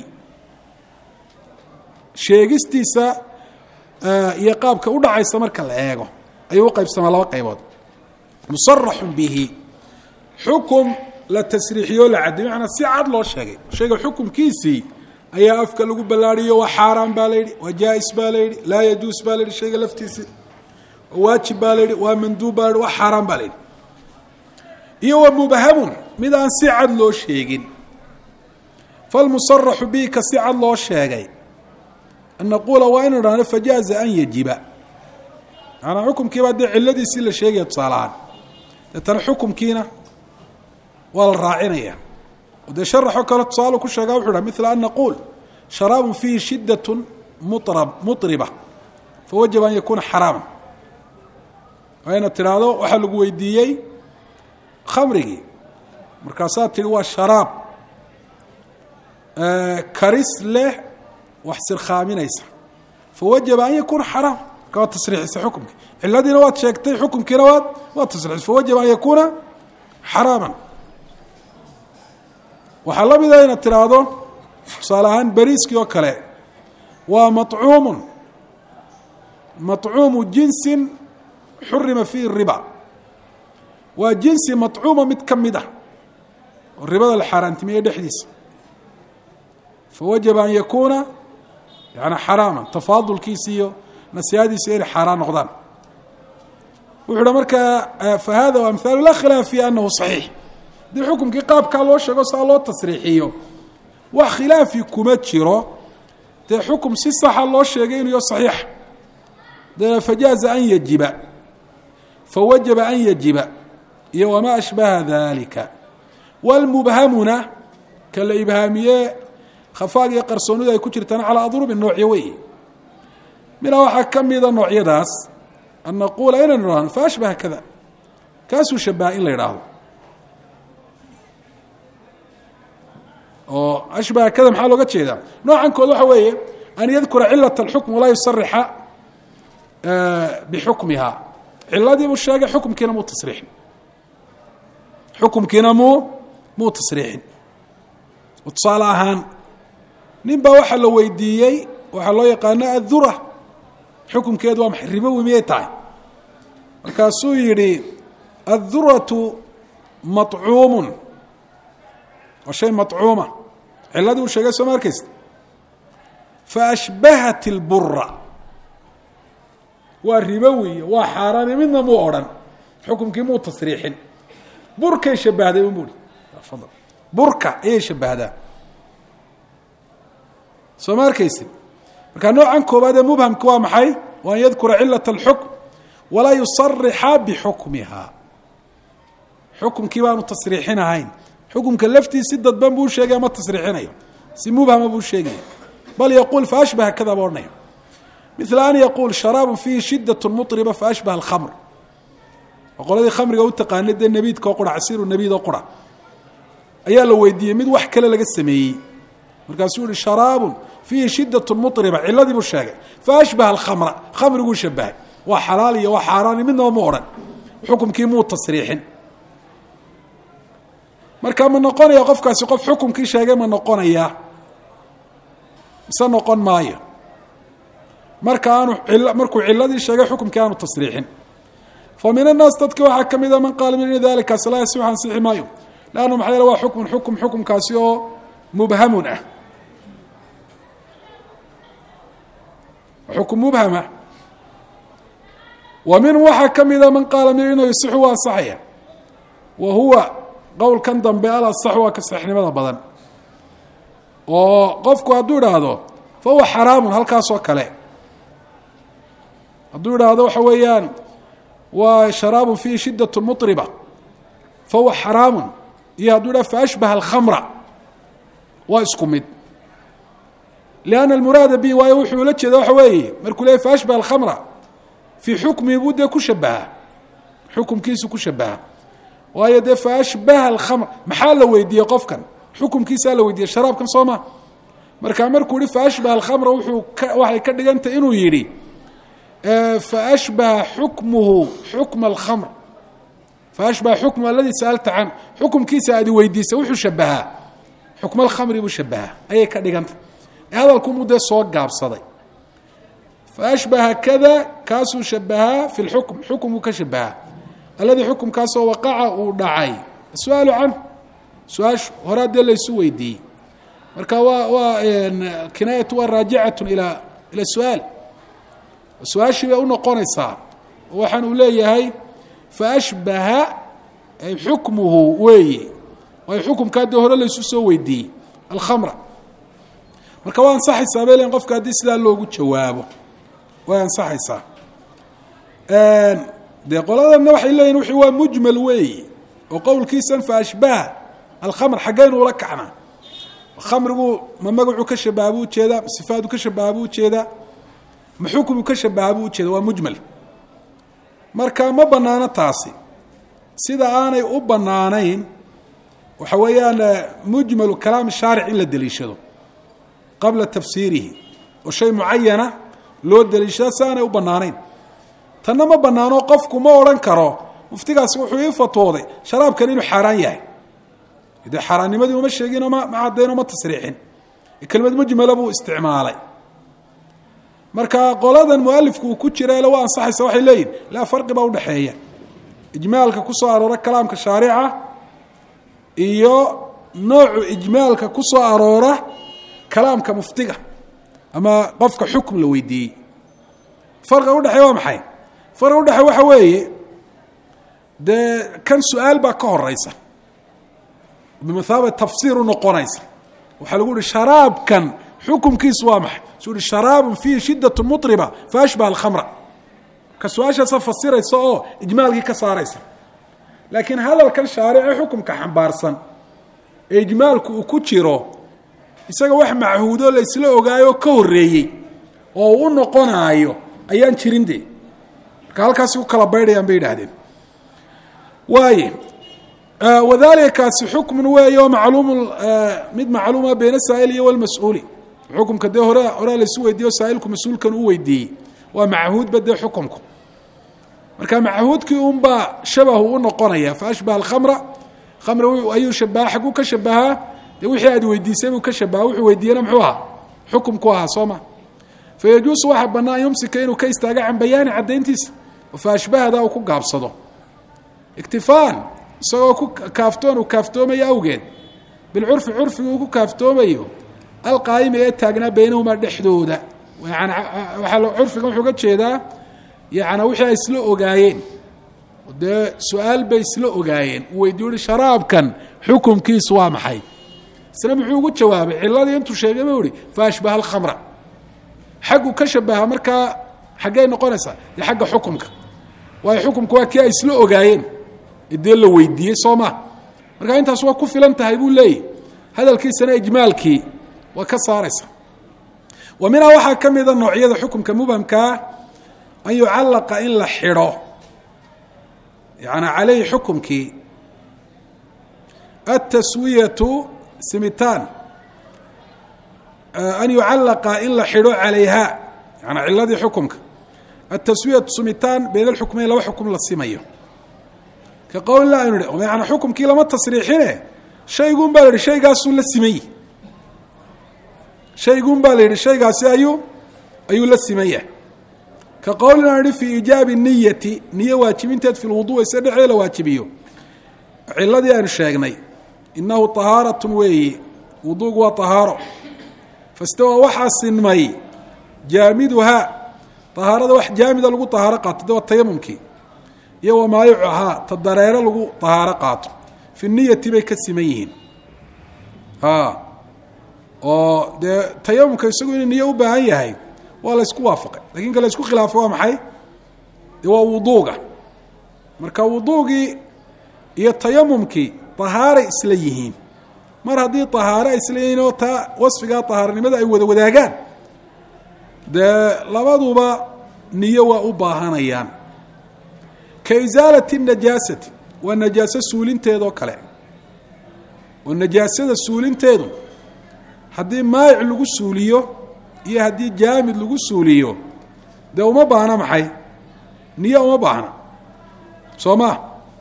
sheegistiisa iyo qaabka u dhacaysa marka la eego ayuu u qaybsamaa laba qaybood musaraxu bihi xukum la tasriixiyo la cadday macnaa si cad loo sheegay shayga xukumkiisii ayaa afka lagu ballaariyo waa xaaraan baa la yidhi waa jaa-is baa la yidhi laa yajuus baa la yidhi shayga laftiisii waa waajib baa la yidhi waa manduub baa la yidhi waa xaaraan baa la yidhi iyo wa mubhamun mid aan si cad loo sheegin falmusaraxu bihi ka si cad loo sheegay an naquula waa inu dhahno fajaaza an yajiba maanaa xukumkiibaa dee cilladiisii la sheegaya tusaalahaan deetana xukumkiina waa la raacinaya o dee sharaxoo kale tusaale ku sheegaa wuxu dhaha mila an naquul sharaabun fiihi shiddatun mutrab mutriba fawajaba an yakuuna xaraama waa inaad tidhaahdo waxaa lagu weydiiyey khamrigii markaasaad tihi waa sharaab karis leh wax sirkhaaminaysa fawajaba an yakuuna xaraam marka waad tasriixisay xukumkii ciladiina waad sheegtay xukumkiina waad waad tasriixisay fawajaba an yakuuna xaraaman waxaa la mida inaad tiraahdo tusaale ahaan beriiskii oo kale waa maطcuumun maطcuumu jinsin xurima fiihi riba waa jinsi maطcuuma mid ka mid ah oo ribada la xaaraantimiyey dhexdiisa fawajaba an yakuuna yani xaraama tafaadulkiisi iyo nasyaadiisa inay xaaraan noqdaan wuxuu uha markaa fahada amhaalu laa khilaaf fi anahu صaxiix haddii xukumkii qaabkaa loo sheego saa loo tasriixiyo wax khilaafi kuma jiro dee xukum si saxa loo sheegay inuu yo صaxiix de fajaaza an yajiba fawajaba an yajiba iyo wamaa ashbaha dalika wاlmubhamuna ka la ibhaamiye khafaag iyo qarsoonidu ay ku jirtaan calaa adrubi noocyo wey minaa waxaa ka mida noocyadaas an naquula inaynu idhahno fa ashbaha kada kaasuu shabaha in la idhaahdo oo ashbaha kada maxaa looga jeedaa noocankooda waxa weeye an yadkura cilaة اlxukm walaa yusarixa bixukmiha ciladiibuu sheegay xukumkiina muu tasriixin xukumkiina muu muu tasriixin. tusaale ahaan nin baa waxaa la weydiiyey waxaa loo yaqaano addura xukunkeedu waa maxay, ribowi miyay tahay? markaasuu yidhi adduratu maطcuumun, waa shay maطcuuma, ciladii uu sheegay soo ma arkaysa. faashbahat اlbura, waa ribowiy waa xaaraani, midna muu odhan, xukunkii muu tasriixin. burkay shabahday un buuhi, burka ayay shabahdaa, soo ma arkaysid. markaa noocan koobaad ee mubhamka waa maxay? wa an yadkura cilaة اlxukm walaa yusarixa bixukmiha. xukumkii baanu tasriixin ahayn, xukumka laftiisi dadban buu sheegay ama tasriixinayo, si mubhama buu sheegaya. bal yaquul faashbaha kada ba odhanaya. mila an yaquul sharaab fiihi shidaة muطriba faashbaha اlkhamr. oo qoladii khamriga u taqaanay dee nabiidka oo qura, casiiru nabiid oo qura, ayaa la weydiiyey mid wax kale laga sameeyey. markaasuu yihi sharaabun fiihi shidaة muطriba, ciladii buu sheegay. faashbaha alkhamra, khamriguu shabahay. waa xalaal iyo waa xaaraani, midnaba mu odhan, xukumkii muu tasriixin. marka ma noqonaya qofkaasi qof xukumkii sheegay ma noqonaya mise noqon maayo? marka aanu markuu ciladii sheegay xukumkii aanu tasriixin. fa min annaas dadki waxaa ka mida man qaala min dalikaas laa yasixu ansixi maayo, lannu maxaa yeele waa xukmun xukum xukumkaasi oo mubhamun ah, xukum mubhama. wa minhu waxaa ka mida man qaala min inuu yasixu waa ansaxaya, wa huwa qowlkan dambe alasax waa ka saxnimada badan. oo qofku hadduu idhaahdo fa huwa xaraamun, halkaasoo kale hadduu idhaahdo waxa weeyaan waa sharaabun fiihi shidaة muطriba fa huwa xaraamun, iyo hadduu idhahdo faashbaha alkhamra, waa isku mid. lianna almuraada bihi, waayo wuxuu ula jeeda waxa weeye markuu leeyay faashbaha alkhamra fii xukmihi buu dee ku shabaha, xukumkiisu ku shabaha. waayo dee faashbaha alkhamr, maxaa la weydiiyey qofkan? xukumkiisaa la weydiiyey, sharaabkan soo ma. markaa markuu yihi faashbaha alkhamra wuxuu ka waxay ka dhigantay inuu yidhi faashbaha xukmuhu xukma alkhamr, faashbaha xukmuhu aladii sa'alta canhu, xukumkiisa aad weydiisay wuxuu shabahaa xukma alkhamri buu shabahaa, ayay ka dhigantay. hadalkumuu dee soo gaabsaday. faashbaha kada, kaasuu shabahaa fi lxukm, xukumuu ka shabahaa, alladii xukumkaasoo waqaca uu dhacay su-aalu canhu, su-aashu horaa dee laysu weydiiyey. marka waa waa kinaayatu waa raajicatu ilaa ila su-aal, su-aashii bay unoqonaysaa. waxaan uu leeyahay faashbaha ay xukmuhu weeye, waayo xukumkaa dee hore laysu soo weydiiyey alkhamra. marka waa ansaxaysaa bay leeyiin qofka haddii sidaa loogu jawaabo, way ansaxaysaa. dee qoladanna waxay leeyihin wixii waa mujmal weeye, oo qowlkiisan faashbaha alkhamr xaggaynu ula kacnaa? khamrigu ma magacuu ka shabaha buu ujeedaa, ma sifaadu ka shabaha buu ujeedaa, ma xukumu ka shabaha buu ujeeda? waa mujmal. marka ma banaano taasi, sida aanay u banaanayn waxa weeyaan mujmalu kalaam shaaric in la deliishado qabla tafsiirihi, oo shay mucayana loo deliishada si aanay u banaanayn. tanna ma banaano, qofku ma odhan karo muftigaasi wuxuu ii fatwooday sharaabkan inuu xaaraan yahay, dee xaaraannimadii uma sheegin, ma caddayn, ma tasriixin, kelmad mujmala buu isticmaalay. marka qoladan mualifku uu ku jira ile waa ansaxaysa, waxay leeyihin laa farqi baa udhaxeeya ijmaalka ku soo aroora kalaamka shaarica iyo noocu ijmaalka ku soo aroora kalaamka muftiga ama qofka xukm la weydiiyey. farqiga udhexeeya waa maxay? farqiga udhexeeya waxa weeye dee kan su-aal baa ka horeysa, bimathaaba tafsiir u noqonaysa. waxaa lagu yihi sharaabkan xukumkiisu waa maxay? suu yihi sharaabun fiihi shidaة muطriba faashbaha alkhamra. ka su-aashaasa fasiraysa oo ijmaalkii ka saaraysa. laakiin hadalkan shaarice xukumka xambaarsan ee ijmaalku uu ku jiro, isaga wax machuudo laysla ogaayo ka horeeyey oo u noqonaayo ayaan jirin de. marka halkaasi u kala baydhayaan bay yidhaahdeen. waaye wadalika kaasi xukmun weeyo macluum mid macluuma bayna saa'il iyo walmas-uuli. xukumka dee hore horaa laysu weydiiyo saa'ilku mas-uulkan u weydiiyey waa machuudba dee xukumku. marka machuudkii unbaa shabahu u noqonaya faashbaha alkhamra khamri ayuu shabaha xaguu ka shabahaa dee wixii aad weydiisay buu ka shabaha wuxuu weydiiyena muxuu ahaa xukum ku ahaa soo ma fayajuusu waxaa bannaa an yumsika inuu ka istaago can bayaani caddayntiisa fa ashbahada uu ku gaabsado iktifaan isagoo ku kaaftoon uu kaaftoomayo awgeed bilcurfi curfiga uu ku kaaftoomayo alqaa'imi ee taagnaa baynahumaa dhexdooda yani waxaa curfiga wuxuu ga jeedaa yani wixii ay isla ogaayeen dee su-aal bay isla ogaayeen uu weydiiyo uhi sharaabkan xukumkiisu waa maxay isna muxuu ugu jawaabay ciladii intuu sheegay buu ihi fa ashbaha alkhamra xaggu ka shabaha markaa xaggey noqonaysaa dee xagga xukumka waayo xukumka waa kii ay isla ogaayeen dee la weydiiyey soo ma markaa intaas waa ku filan tahay buu leeyahy hadalkiisana ijmaalkii waa ka saaraysa wa minhaa waxaa ka mida noocyada xukumka mubhamkaa an yucallaqa in la xidho yani caleyhi xukumkii ataswiyatu simitaan an yucallaqa in la xidho calayha yani ciladii xukumka ataswiyatu simitaan bayna alxukmeyn laba xukum la simayo ka qowlila aynu hi yani xukumkii lama tasriixine shaygun baa la yihi shaygaasuu la simay shaygun baa la yidhi shaygaasi ayuu ayuu la simaya ka qowlina aan ihi fii iijaabi niyati niye waajibinteed fi lwudu ise dhexdee la waajibiyo ciladii aynu sheegnay inahu طahaaratun weeyi wuduugu waa طahaaro fastawa waxaa sinmay jaamiduhaa طahaarada wax jaamida lagu طahaaro qaato de waa tayamumkii iyo wamaayicuhaa ta dareero lagu طahaaro qaato fi niyati bay ka siman yihiin oo dee tayamumka isagu inuu niyo u baahan yahay waa la isku waafaqay lakin ka la isku khilaafo waa maxay de waa wuduuga marka wuduugii iyo tayamumkii طahaaray isla yihiin mar haddii طahaaro ay isla yihiin oo taa wasfigaa طahaaranimada ay wada wadaagaan dee labaduba niyo waa u baahanayaan ka isaalati الnajaasati waa najaaso suulinteedoo kale oo najaasada suulinteedu haddii maayic lagu suuliyo iyo haddii jaamid lagu suuliyo dee uma baahna maxay niyo uma baahna soo maa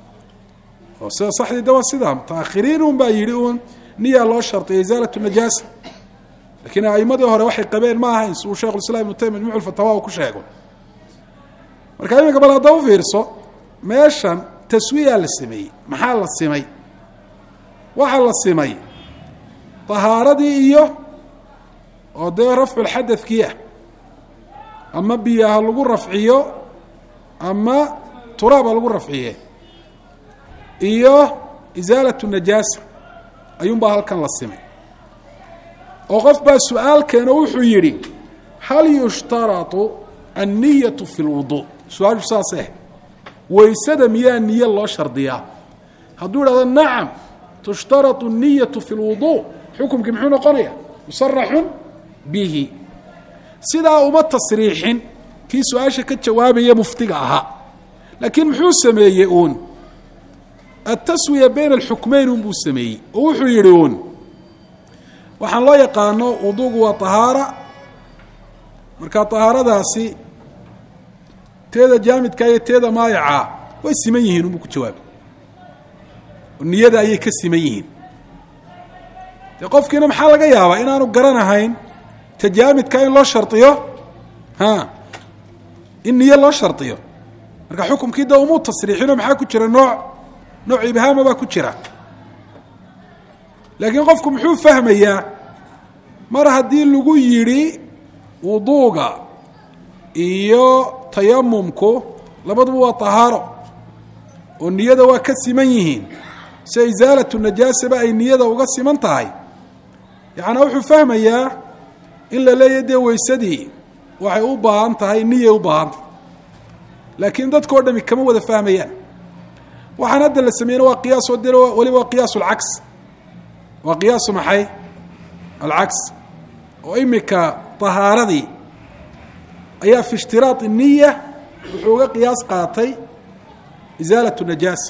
oo sida saxdii de waa sidaa mutaakhiriin un baa yidhi uun niyaa loo shartiyay isaalatu najaasa lakiin a'imadii hore waxay qabeen ma ahayn si uu sheikhu islam ibnu taymiya majmuuc lfatawa uu ku sheego marka iminka bal hadda u fiirso meeshan taswiyaa la sameeyey maxaa la simay waxaa la simay طahaaradii iyo oo dee rafculxadadkii ah ama biyaha lagu rafciyo ama turaaba lagu rafciye iyo isaalatu najaasa ayuunbaa halkan la simay oo qof baa su-aal keeno wuxuu yidhi hal yushtaratu anniyatu fi lwudu su-aashu saaseh waysada miyaa niyo loo shardiyaa hadduu idhahdo nacam tushtaratu الniyatu fi lwudu xukumkii muxuu noqonaya musaraxun bihi sidaa uma tasriixin kii su-aasha ka jawaabaya muftiga ahaa laakiin muxuu sameeyey uun ataswiya bayna alxukmeyn un buu sameeyey oo wuxuu yidhi uun waxaan loo yaqaano wuduugu waa طahaara markaa طahaaradaasi teeda jaamidka iyo teeda maayaca way siman yihiin unbuu ku jawaabay niyada ayay ka siman yihiin dee qofkiina maxaa laga yaabaa inaanu garanahayn tajaamidka in loo shardiyo ha in niyo loo shardiyo marka xukumkii da umuu tasriixino maxaa ku jira nooc nooc ibhaama baa ku jira laakiin qofku muxuu fahmayaa mar haddii lagu yidhi wuduuga iyo tayamumku labaduba waa طahaaro oo niyada waa ka siman yihiin sida isaalatu najaasaba ay niyada uga siman tahay yacnaa wuxuu fahmayaa in la leeyahy dee weysadii waxay u baahan tahay niyay u baahan tahay laakiin dadkao dhami kama wada fahmayaan waxaan hadda la sameeyena waa qiyaas oo de waliba waa qiyaas alcaks waa qiyaasu maxay alcaks oo imika طahaaradii ayaa fi ishtiraad الniya wuxuu uga qiyaas qaatay isaalatu najaasa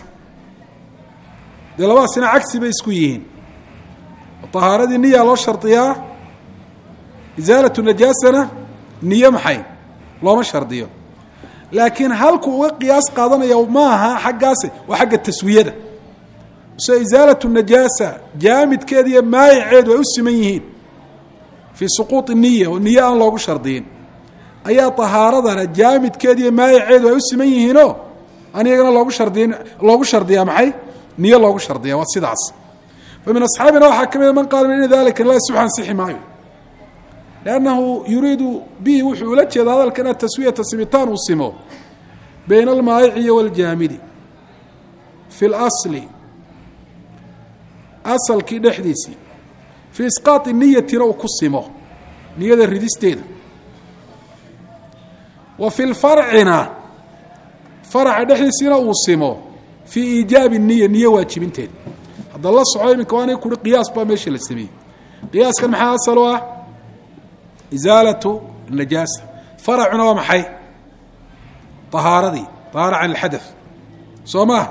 dee labadaasina cagsi bay isku yihiin طahaaradii niyaa loo shardiyaa isaalatu najaasana niyo maxay looma shardiyo laakiin halku uga qiyaas qaadanaya maaha xaggaasi waa xagga taswiyada so isaalat najaasa jaamidkeeda iyo maayiceedu ay u siman yihiin fii suquuط niya oo niye aan loogu shardiyin ayaa طahaaradana jaamidkeeda iyo maayiceedu ay u siman yihiinoo aan iyagana loogu shardiyin loogu shardiyaa maxay niye loogu shardiya waa sidaas fa min asxaabina waxaa ka mida man qaala ina dalika la yasix ansixi maayo lannahu yuriidu bihi wuxuu ula jeeda hadalka ina taswiyata simitaan uu simo bayna almaayici iyo waljaamidi fi اlasli asalkii dhexdiisii fii isqaaطi niyatina uu ku simo niyada ridisteeda wa fi lfarcina faraca dhexdiisiina uu simo fii iijaabi niya niyo waajibinteeda hadda la soco iminka waana kuri qiyaas baa meesha la sameeyey qiyaaskan maxaa asal u ah isaalatu najaasa faracuna waa maxay طahaaradii طahaara can اlxadaث soo maaha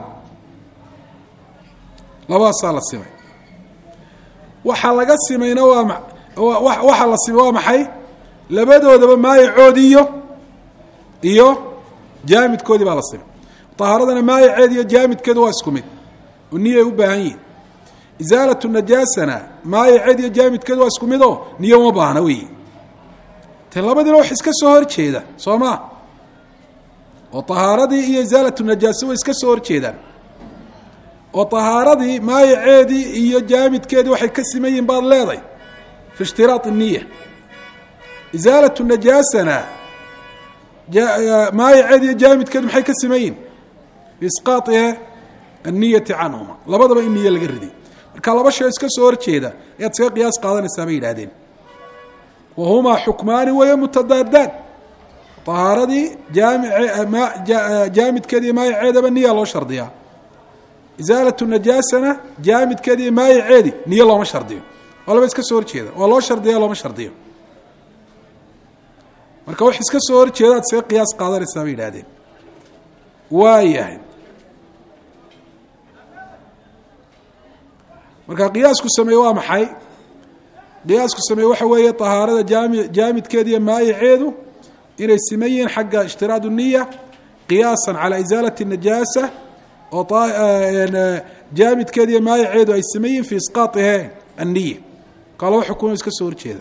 labadaasaa la simay waxaa laga simayna waa waxaa la simay waa maxay labadoodaba maayicoodii iyo iyo jaamidkoodii baa la simay طahaaradana maayiceed iyo jaamidkeedu waa isku mid oo niyay u baahan yihin isaalatu najaasana maayiceed iyo jaamidkeedu waa isku mid oo niyo uma baahna wey te labadiina wax iska soo hor jeeda soo maa oo طahaaradii iyo isaalatu najaasa way iska soo hor jeedaan oo طahaaradii maayiceedii iyo jaamidkeedii waxay ka siman yihin baad leeday fi اshtiraaط الniya isaalatu najaasana maayiceedi iyo jaamidkeedu maxay ka siman yihin biisqaaطi الniyati canhuma labadaba in niye laga riday marka laba shay iska soo hor jeeda ayaad iskaga qiyaas qaadanaysaa bay yidhahdeen wahumaa xukmaani waya mutadaadaan طahaaradii jaamidkeedi iyo maayiceedaba niya loo shardiyaa isaalatu najaasana jaamidkeedi iyo maayiceedi niye looma shardiyo waa laba iska soo horjeeda waa loo shardiya looma shardiyo marka wax iska soo hor jeeda ad isaga qiyaas qaadanaysaa bay yidhahdeen waa yahay marka qiyaasku sameeye waa maxay qiyaasku sameeye waxa weeye طahaarada jaami jaamidkeeda iyo maayiceedu inay siman yihiin xagga ishtiraad الniya qiyaasa calى isaalati الnajaasa oo jaamidkeeda iyo maayiceedu ay siman yihiin fi isqaaطihe الniya ka laba xukumo iska soo horjeeda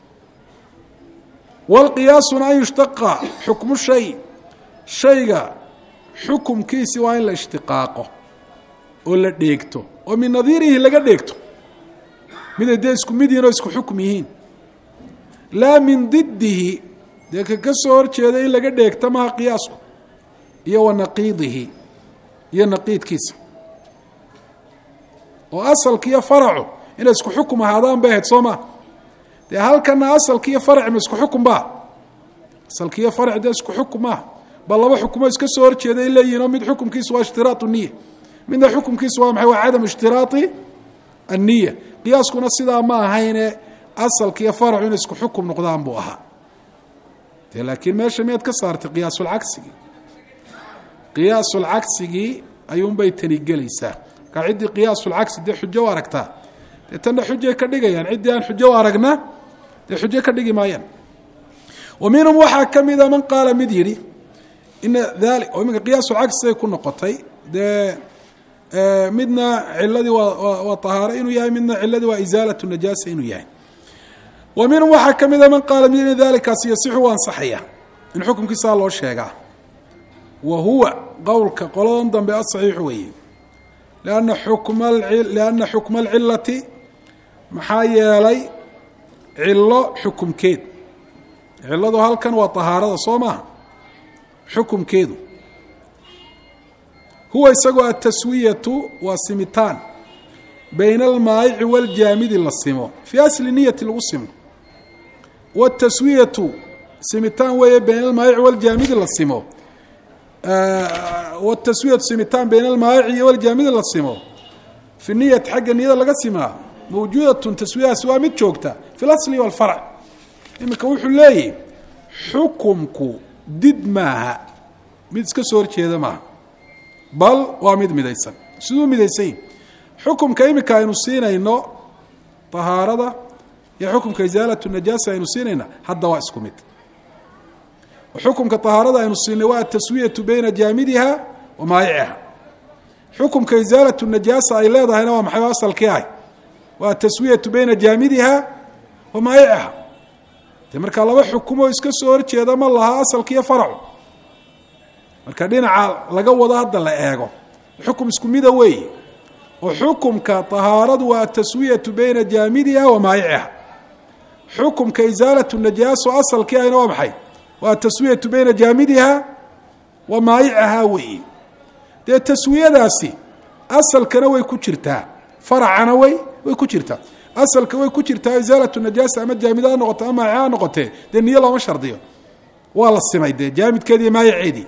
wاlqiyaasuna an yushtaqa xukmu shay shayga xukumkiisi waa in la ishtiqaaqo oo la dheegto oo min nadiirihi laga dheegto miday dee isku mid yihin oo isku xukm yihiin laa min didihi dee ka ka soo horjeeda in laga dheegto maha qiyaasku iyo wa naqiidihi iyo naqiidkiisa oo asalka iyo faracu inay isku xukum ahaadaan bay ahayd soo maa dee halkana asalka iyo faraci ma isku xukum baa asalka iyo faraci dee isku xukum maaha bal laba xukumo iska soo horjeeda ay leeyihin oo mid xukumkiisu waa ishtiraatu niya midna xukumkiisu waa maxay waa cadamu ishtiraati anniya qiyaaskuna sidaa ma ahayne asalka iyo faracu inay isku xukum noqdaan buu ahaa de laakiin meesha miyaad ka saartay qiyaasulcagsigii qiyaasulcagsigii ayuunbay tani gelaysaa markaa ciddii qiyaasulcagsi dee xujo u aragtaa dee tanna xujay ka dhigayaan ciddii aan xujo u aragna dee xujo ka dhigi maayaan wa minhum waxaa ka mida man qaala mid yidhi ina dali oo iminka qiyaasulcagsi ay ku noqotay dee midna ciladii waa waa طahaaro inuu yahay midna ciladii waa isaalatu najaasa inuu yahay wa minhum waxaa ka mida man qaala mid in dalikaasi yasixu waa ansaxaya in xukumkiisaa loo sheegaa wa huwa qowlka qoladan dambe asaxiixu weeye lianna xukma lianna xukma alcilati maxaa yeelay cilo xukumkeed ciladu halkan waa طahaarada soo maaha xukumkeedu huwa isagoo ataswiyatu waa simitaan bayna almaayici wاljaamidi la simo fii asli niyati lagu simo wاtaswiyatu simitaan weeye bayna almaayici wاljaamidi la simo wاtaswiyatu simitaan bayna almaayici iyo wاljaamidi la simo fi niyati xagga niyada laga simaa mawjuudatun taswiyadaasi waa mid joogta fi اlasli wاlfarc iminka wuxuu leeyahy xukumku did maaha mid iska soo horjeeda maaha bal waa mid midaysan siduu midaysan xukumka imika aynu siinayno طahaarada iyo xukumka isaalatu najaasa aynu siinayna hadda waa isku mid xukumka طahaarada aynu siinay waa ataswiyatu bayna jaamidiha wa maayiciha xukumka isaalatu najaasa ay leedahayna waa maxay asalkii ahy waa taswiyatu bayna jaamidiha wa maayicaha dee markaa laba xukumoo iska soo horjeeda ma laha asalkiiyo faracu marka dhinaca laga wado hadda la eego xukum isku mida weeye oo xukumka tahaaradu waa taswiyatu bayna jaamidiha wa maayiciha xukumka isaalatu najaaso asalkii ayna waa maxay waa taswiyatu bayna jaamidiha wa maayicaha weeye dee taswiyadaasi asalkana way ku jirtaa faracana way way ku jirtaa asalka way ku jirtaa isaalatu najaasa ama jaamida noqoto ama maayica noqotee dee niyo looma shardiyo waa la simay dee jaamidkeedii iyo maayiceedii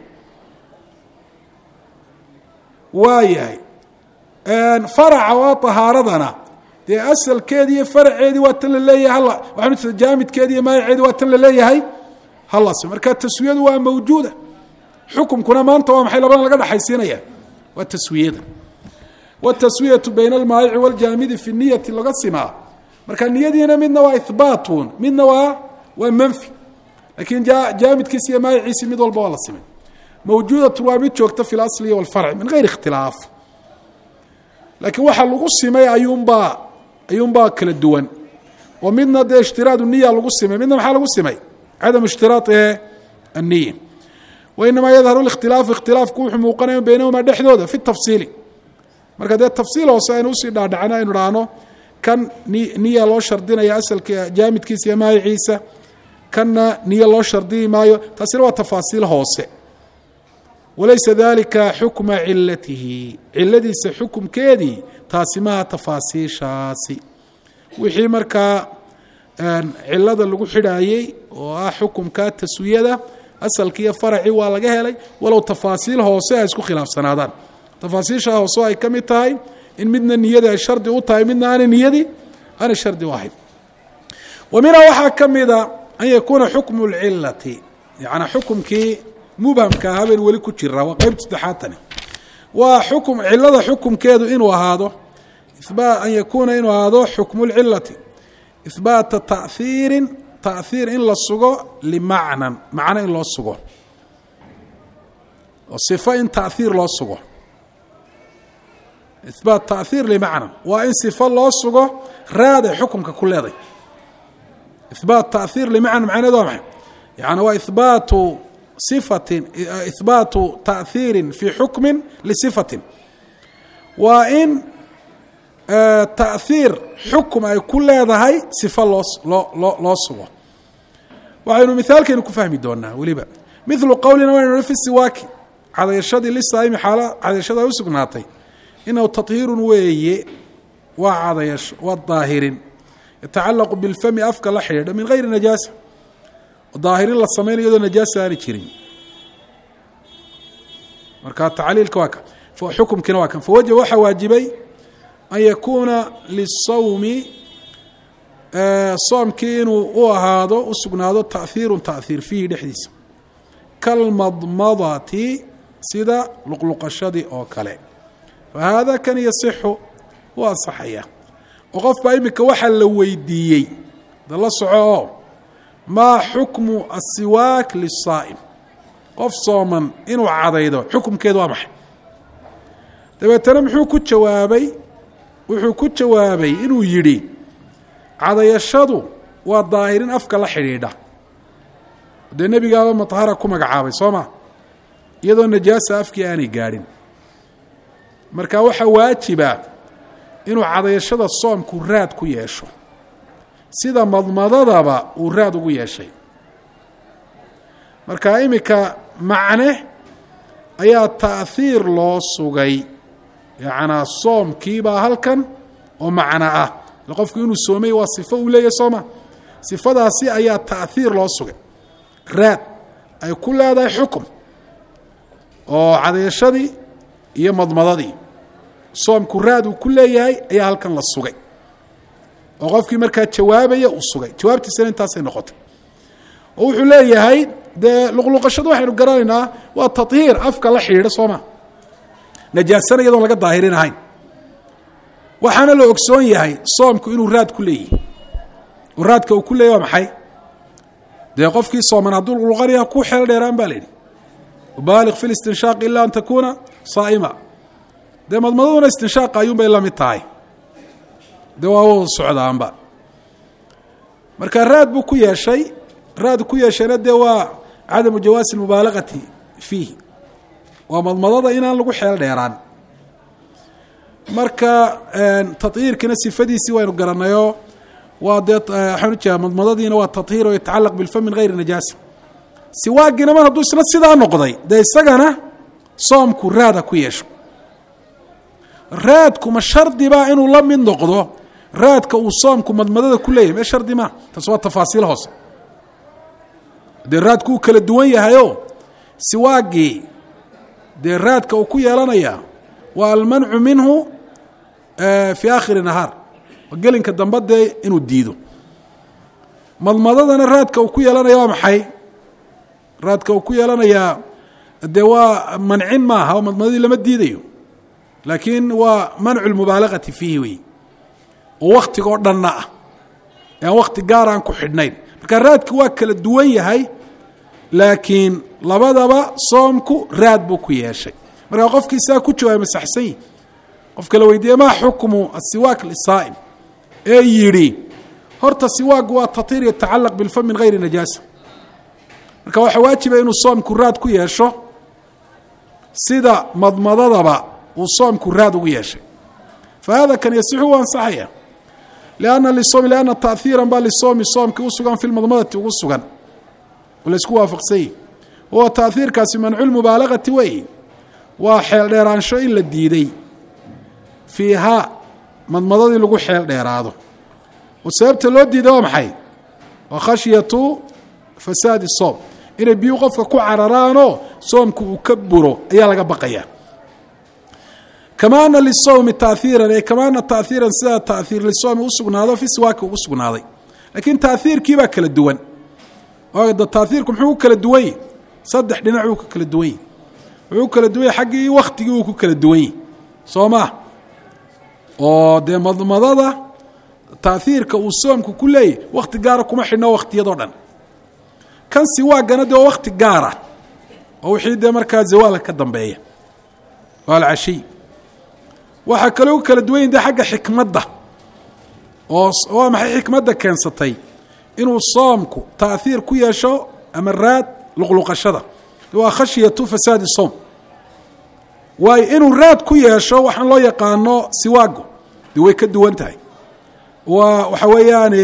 waayahay faraca waa tahaaradana dee asalkeedii iyo faraceedii waa tan la leeyahay halla waxaan jaamidkeedii iyo maayiceedii waa tan la leeyahay halla simay marka taswiyadu waa mawjuuda xukumkuna maanta waa maxay labadan laga dhaxaysiinaya waa taswiyada wataswiyatu bayna almaayici waljaamidi fi niyati laga simaa marka niyadiina midna waa ihbaatun midna waa waa manfi laakiin jaamidkiisi iyo maayiciisi mid walba waa la simay mawjuudatu waa mid joogta fi lasli walfarci min gayri ikhtilaaf laakiin waxa lagu simay ayuunbaa ayuunbaa kala duwan oo midna dee ishtiraadu niya lagu simay midna maxaa lagu simay cadamu ishtiraaihi anniya wainamaa yadharu اkhtilaafu ikhtilaafku wuxuu muuqanaya baynahuma dhexdooda fi tafsiili marka dee tafsiil hoose aynu usii dhaadhacno aynu dhahno kan niya loo shardinaya asalka jaamidkiisa iyo maayiciisa kanna niyo loo shardini maayo taasina waa tafaasiil hoose walaysa dalika xukma cilatihi ciladiisa xukumkeedii taasi maha tafaasiishaasi wixii markaa cilada lagu xidhaayey oo ah xukumka taswiyada asalki iyo faracii waa laga helay walow tafaasiil hoose ay isku khilaafsanaadaan tafaasiisha hoose ay ka mid tahay in midna niyada ay shardi u tahay midna aanay niyadii aanay shardi u ahayn wa minha waxaa ka mida an yakuuna xukmu lcilati yani xukumkii mubhamka habeen weli ku jira waa qeybta saddexaad tani waa xukum cilada xukumkeedu inuu ahaado an yakuuna inuu ahaado xukmu lcilati ihbaata tahiirin tahiir in la sugo limacnan macno in loo sugo oo sifo in tahiir loo sugo ihbaat tahiir limacnan waa in sifo loo sugo raad ay xukumka ku leeday ihbaat tahiir limacnan macnaheedu waa maxay yani waa ihbaatu sifatin ihbaatu tahiirin fi xukmin lisifatin waa in tahiir xukum ay ku leedahay sifo loo loo loo loo sugo waxaynu mithaalkeenu ku fahmi doonaa weliba mithlu qowlina waynu fi siwaaki cadayashadii lisaa'imi xaala cadayashada ay u sugnaatay inahu tahiirun weeye waa cadayasho waa daahirin yatacallaqu bilfami afka la xidhiidha min gayri najaasa daahirin la samaynayo iyadoo najaasa aani jirin marka tacliilka waa kan xukumkiina waa kan fawajaba waxaa waajibay an yakuuna lisawmi soomkii inuu u ahaado u sugnaado tahiirun tahiir fiihi dhexdiisa kalmadmadati sida luqluqashadii oo kale fahaada kan yasixu u ansaxaya oo qof baa iminka waxaa la weydiiyey da la soco oo maa xukmu asiwaak lisaa'im qof sooman inuu cadaydo xukumkeedu waa maxay dabeetana muxuu ku jawaabay wuxuu ku jawaabay inuu yidhi cadayashadu waa daahirin afka la xidhiidha dee nebigaaba matahara ku magacaabay soo ma iyadoo najaasa afkii aanay gaadhin marka waxaa waajiba inuu cadayashada soomku raad ku yeesho sida madmadadaba uu raad ugu yeeshay marka iminka macne ayaa ta'hiir loo sugay yacnaa soomkiibaa halkan oo macno ah qofku inuu soomay waa sifo uu leeyahay sooma sifadaasi ayaa ta'hiir loo sugay raad ay ku leedahay xukum oo cadayashadii iyo madmadadii soomku raad uu ku leeyahay ayaa halkan la sugay oo qofkii markaa jawaabaya uu sugay jawaabtiisana intaasay noqotay oo wuxuu leeyahay dee luqluqashadu waxaynu garanaynaa waa tahiir afka la xidhiidha sooma najaasana iyadoon laga daahirin ahayn waxaana la ogsoon yahay soomku inuu raad ku leeyahay oo raadka uu ku leeyahy waa maxay dee qofkii sooman hadduu luqluqanaya ku xeel dheeraan baa la yidhi ubaaliq fi listinshaaq ila an takuuna saa'ima dee madmadaduna istinshaaqa ayuunbay la mid tahay dee waa wada socdaanba marka raad buu ku yeeshay raad ku yeeshayna dee waa cadamu jawaasi lmubaalagati fiihi waa madmadada inaan lagu xeel dheeraan marka tahiirkiina sifadiisii waynu garanayo waa dee waxaan ujeeda madmadadiina waa tahiir oo yatacalaq bilfam min gayri najaasa siwaagina mar hadduu isna sidaa noqday dee isagana soomku raada ku yeesho raadkuma shardibaa inuu la mid noqdo raadka uu soomku madmadada ku leeyahay mee shardi maa taas waa tafaasiil hoose dee raadku uu kala duwan yahayo siwaagii dee raadka uu ku yeelanayaa waa almancu minhu fii aakhiri nahaar gelinka dambe dee inuu diido madmadadana raadka uu ku yeelanaya waa maxay raadka uu ku yeelanayaa dee waa mancin maaha oo madmadadii lama diidayo laakiin waa mancu lmubaalagati fiihi wey oo waktigoo dhanna ah ee aan wakti gaar aan ku xidhnayn marka raadki waa kala duwan yahay laakiin labadaba soomku raad buu ku yeeshay markaa qofkii saa ku jawaabay masaxsan yihi qofka la weydiiyey maa xukmu asiwaak lisaa'im ee yidhi horta siwaagu waa tahiir yatacalaq bilfam min gayri najaasa marka waxaa waajiba inuu soomku raad ku yeesho sida madmadadaba uu soomku raad ugu yeeshay fa hada kan yasixu u ansaxaya lianna lisoomi lianna tahiiran baa lisoomi soomkii u sugan fi lmadmadati ugu sugan oo laysku waafaqsan yihi huwa tahiirkaasi mancu lmubaalagati wey waa xeel dheeraansho in la diiday fiihaa madmadadii lagu xeel dheeraado oo sababta loo diiday waa maxay waa khashyatu fasaadi soom inay biyu qofka ku cararaanoo soomku uu ka buro ayaa laga baqaya kama ana lisowmi tahiiran ee kama ana tahiiran sida tahiir lisoomi usugnaado fi siwaaki ugu sugnaaday laakiin tahiirkii baa kala duwan da tahiirku muxuu ku kala duwan yahi saddex dhinac uu ku kala duwan yahi wuxuu kala duwan yahy xaggii waktigii uu ku kala duwan yahi soo maa oo dee madmadada tahiirka uu soomku ku leeyahy wakti gaara kuma xidhno waktiyadoo dhan kan siwaagana dee waa wakti gaara oo wixii dee markaa zawaalka ka dambeeya waa alcashiy waxaa kaloo ku kala duwan yahi de xagga xikmadda oo waa maxay xikmadda keensatay inuu soomku tahiir ku yeesho ama raad luqluqashada waa khashyatu fasaadi soom waayo inuu raad ku yeesho waxaan loo yaqaano siwaago de way ka duwan tahay waa waxa weeyaan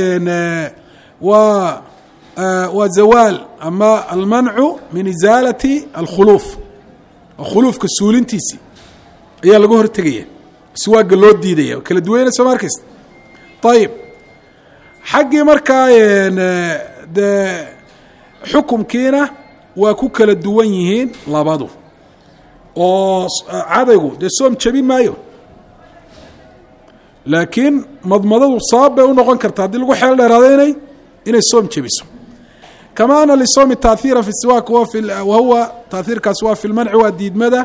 waa waa zawaal ama almancu min isaalati alkhuluuf khuluufka suulintiisii ayaa laga hortegaya siwaaga loo diidaya kala duwayna soo ma arkaysa ayib xaggii markaa dee xukumkiina waa ku kala duwan yihiin labadu oo cadaygu dee soom jabin maayo laakiin madmadadu sabab bay u noqon karta haddii lagu xeel dheeraado inay inay soom jabiso kama ana lisoomi tahiira fi siwaak wahuwa tahiirkaasi waa fi lmanci waa diidmada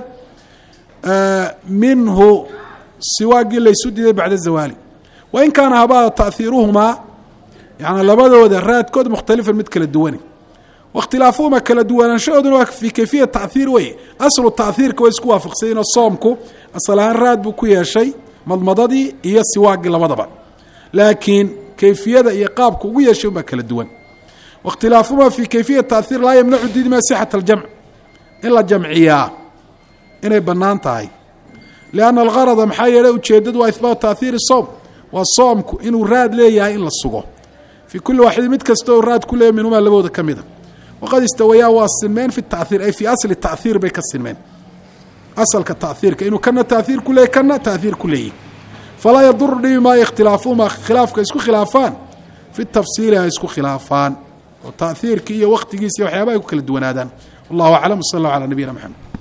minhu siwaagii laysu diiday bacda zawaali wain kaana habaa tahiiruhumaa yani labadooda raadkood mukhtalifan mid kala duwane waاkhtilaafuhuma kala duwanaanshahooduna waa fii kayfiya tahiir wey aslu tahiirka way isku waafaqsayinoo soomku asal ahaan raad buu ku yeeshay madmadadii iyo siwaagii labadaba laakiin kayfiyada iyo qaabka ugu yeeshay unbaa kala duwan waاkhtilaafuhuma fii kayfiya tahiir laa yamnacu diidma sixat aljamc in la jamciyaa inay bannaan tahay lianna algarada maxaa yeelay ujeedadu waa ihbaat tahiiri soom waa soomku inuu raad leeyahay in la sugo fii kulli waaxidin mid kastoo raad ku leeyahy minhumaa labooda ka mida waqad istawayaa waa sinmeen fi tahiir ay fii asli tahiir bay ka sinmeen asalka tahiirka inuu kana tahiir ku leeyay kana tahiir ku leeyahy falaa yaduru dhibi maayo ikhtilaafuhumaa khilaafka isku khilaafaan fi tafsiili ay isku khilaafaan oo tahiirkii iyo waktigiisa iyo waxyaabaha ay ku kala duwanaadaan wallahu aclam sal allahu calaa nabiyina maxamed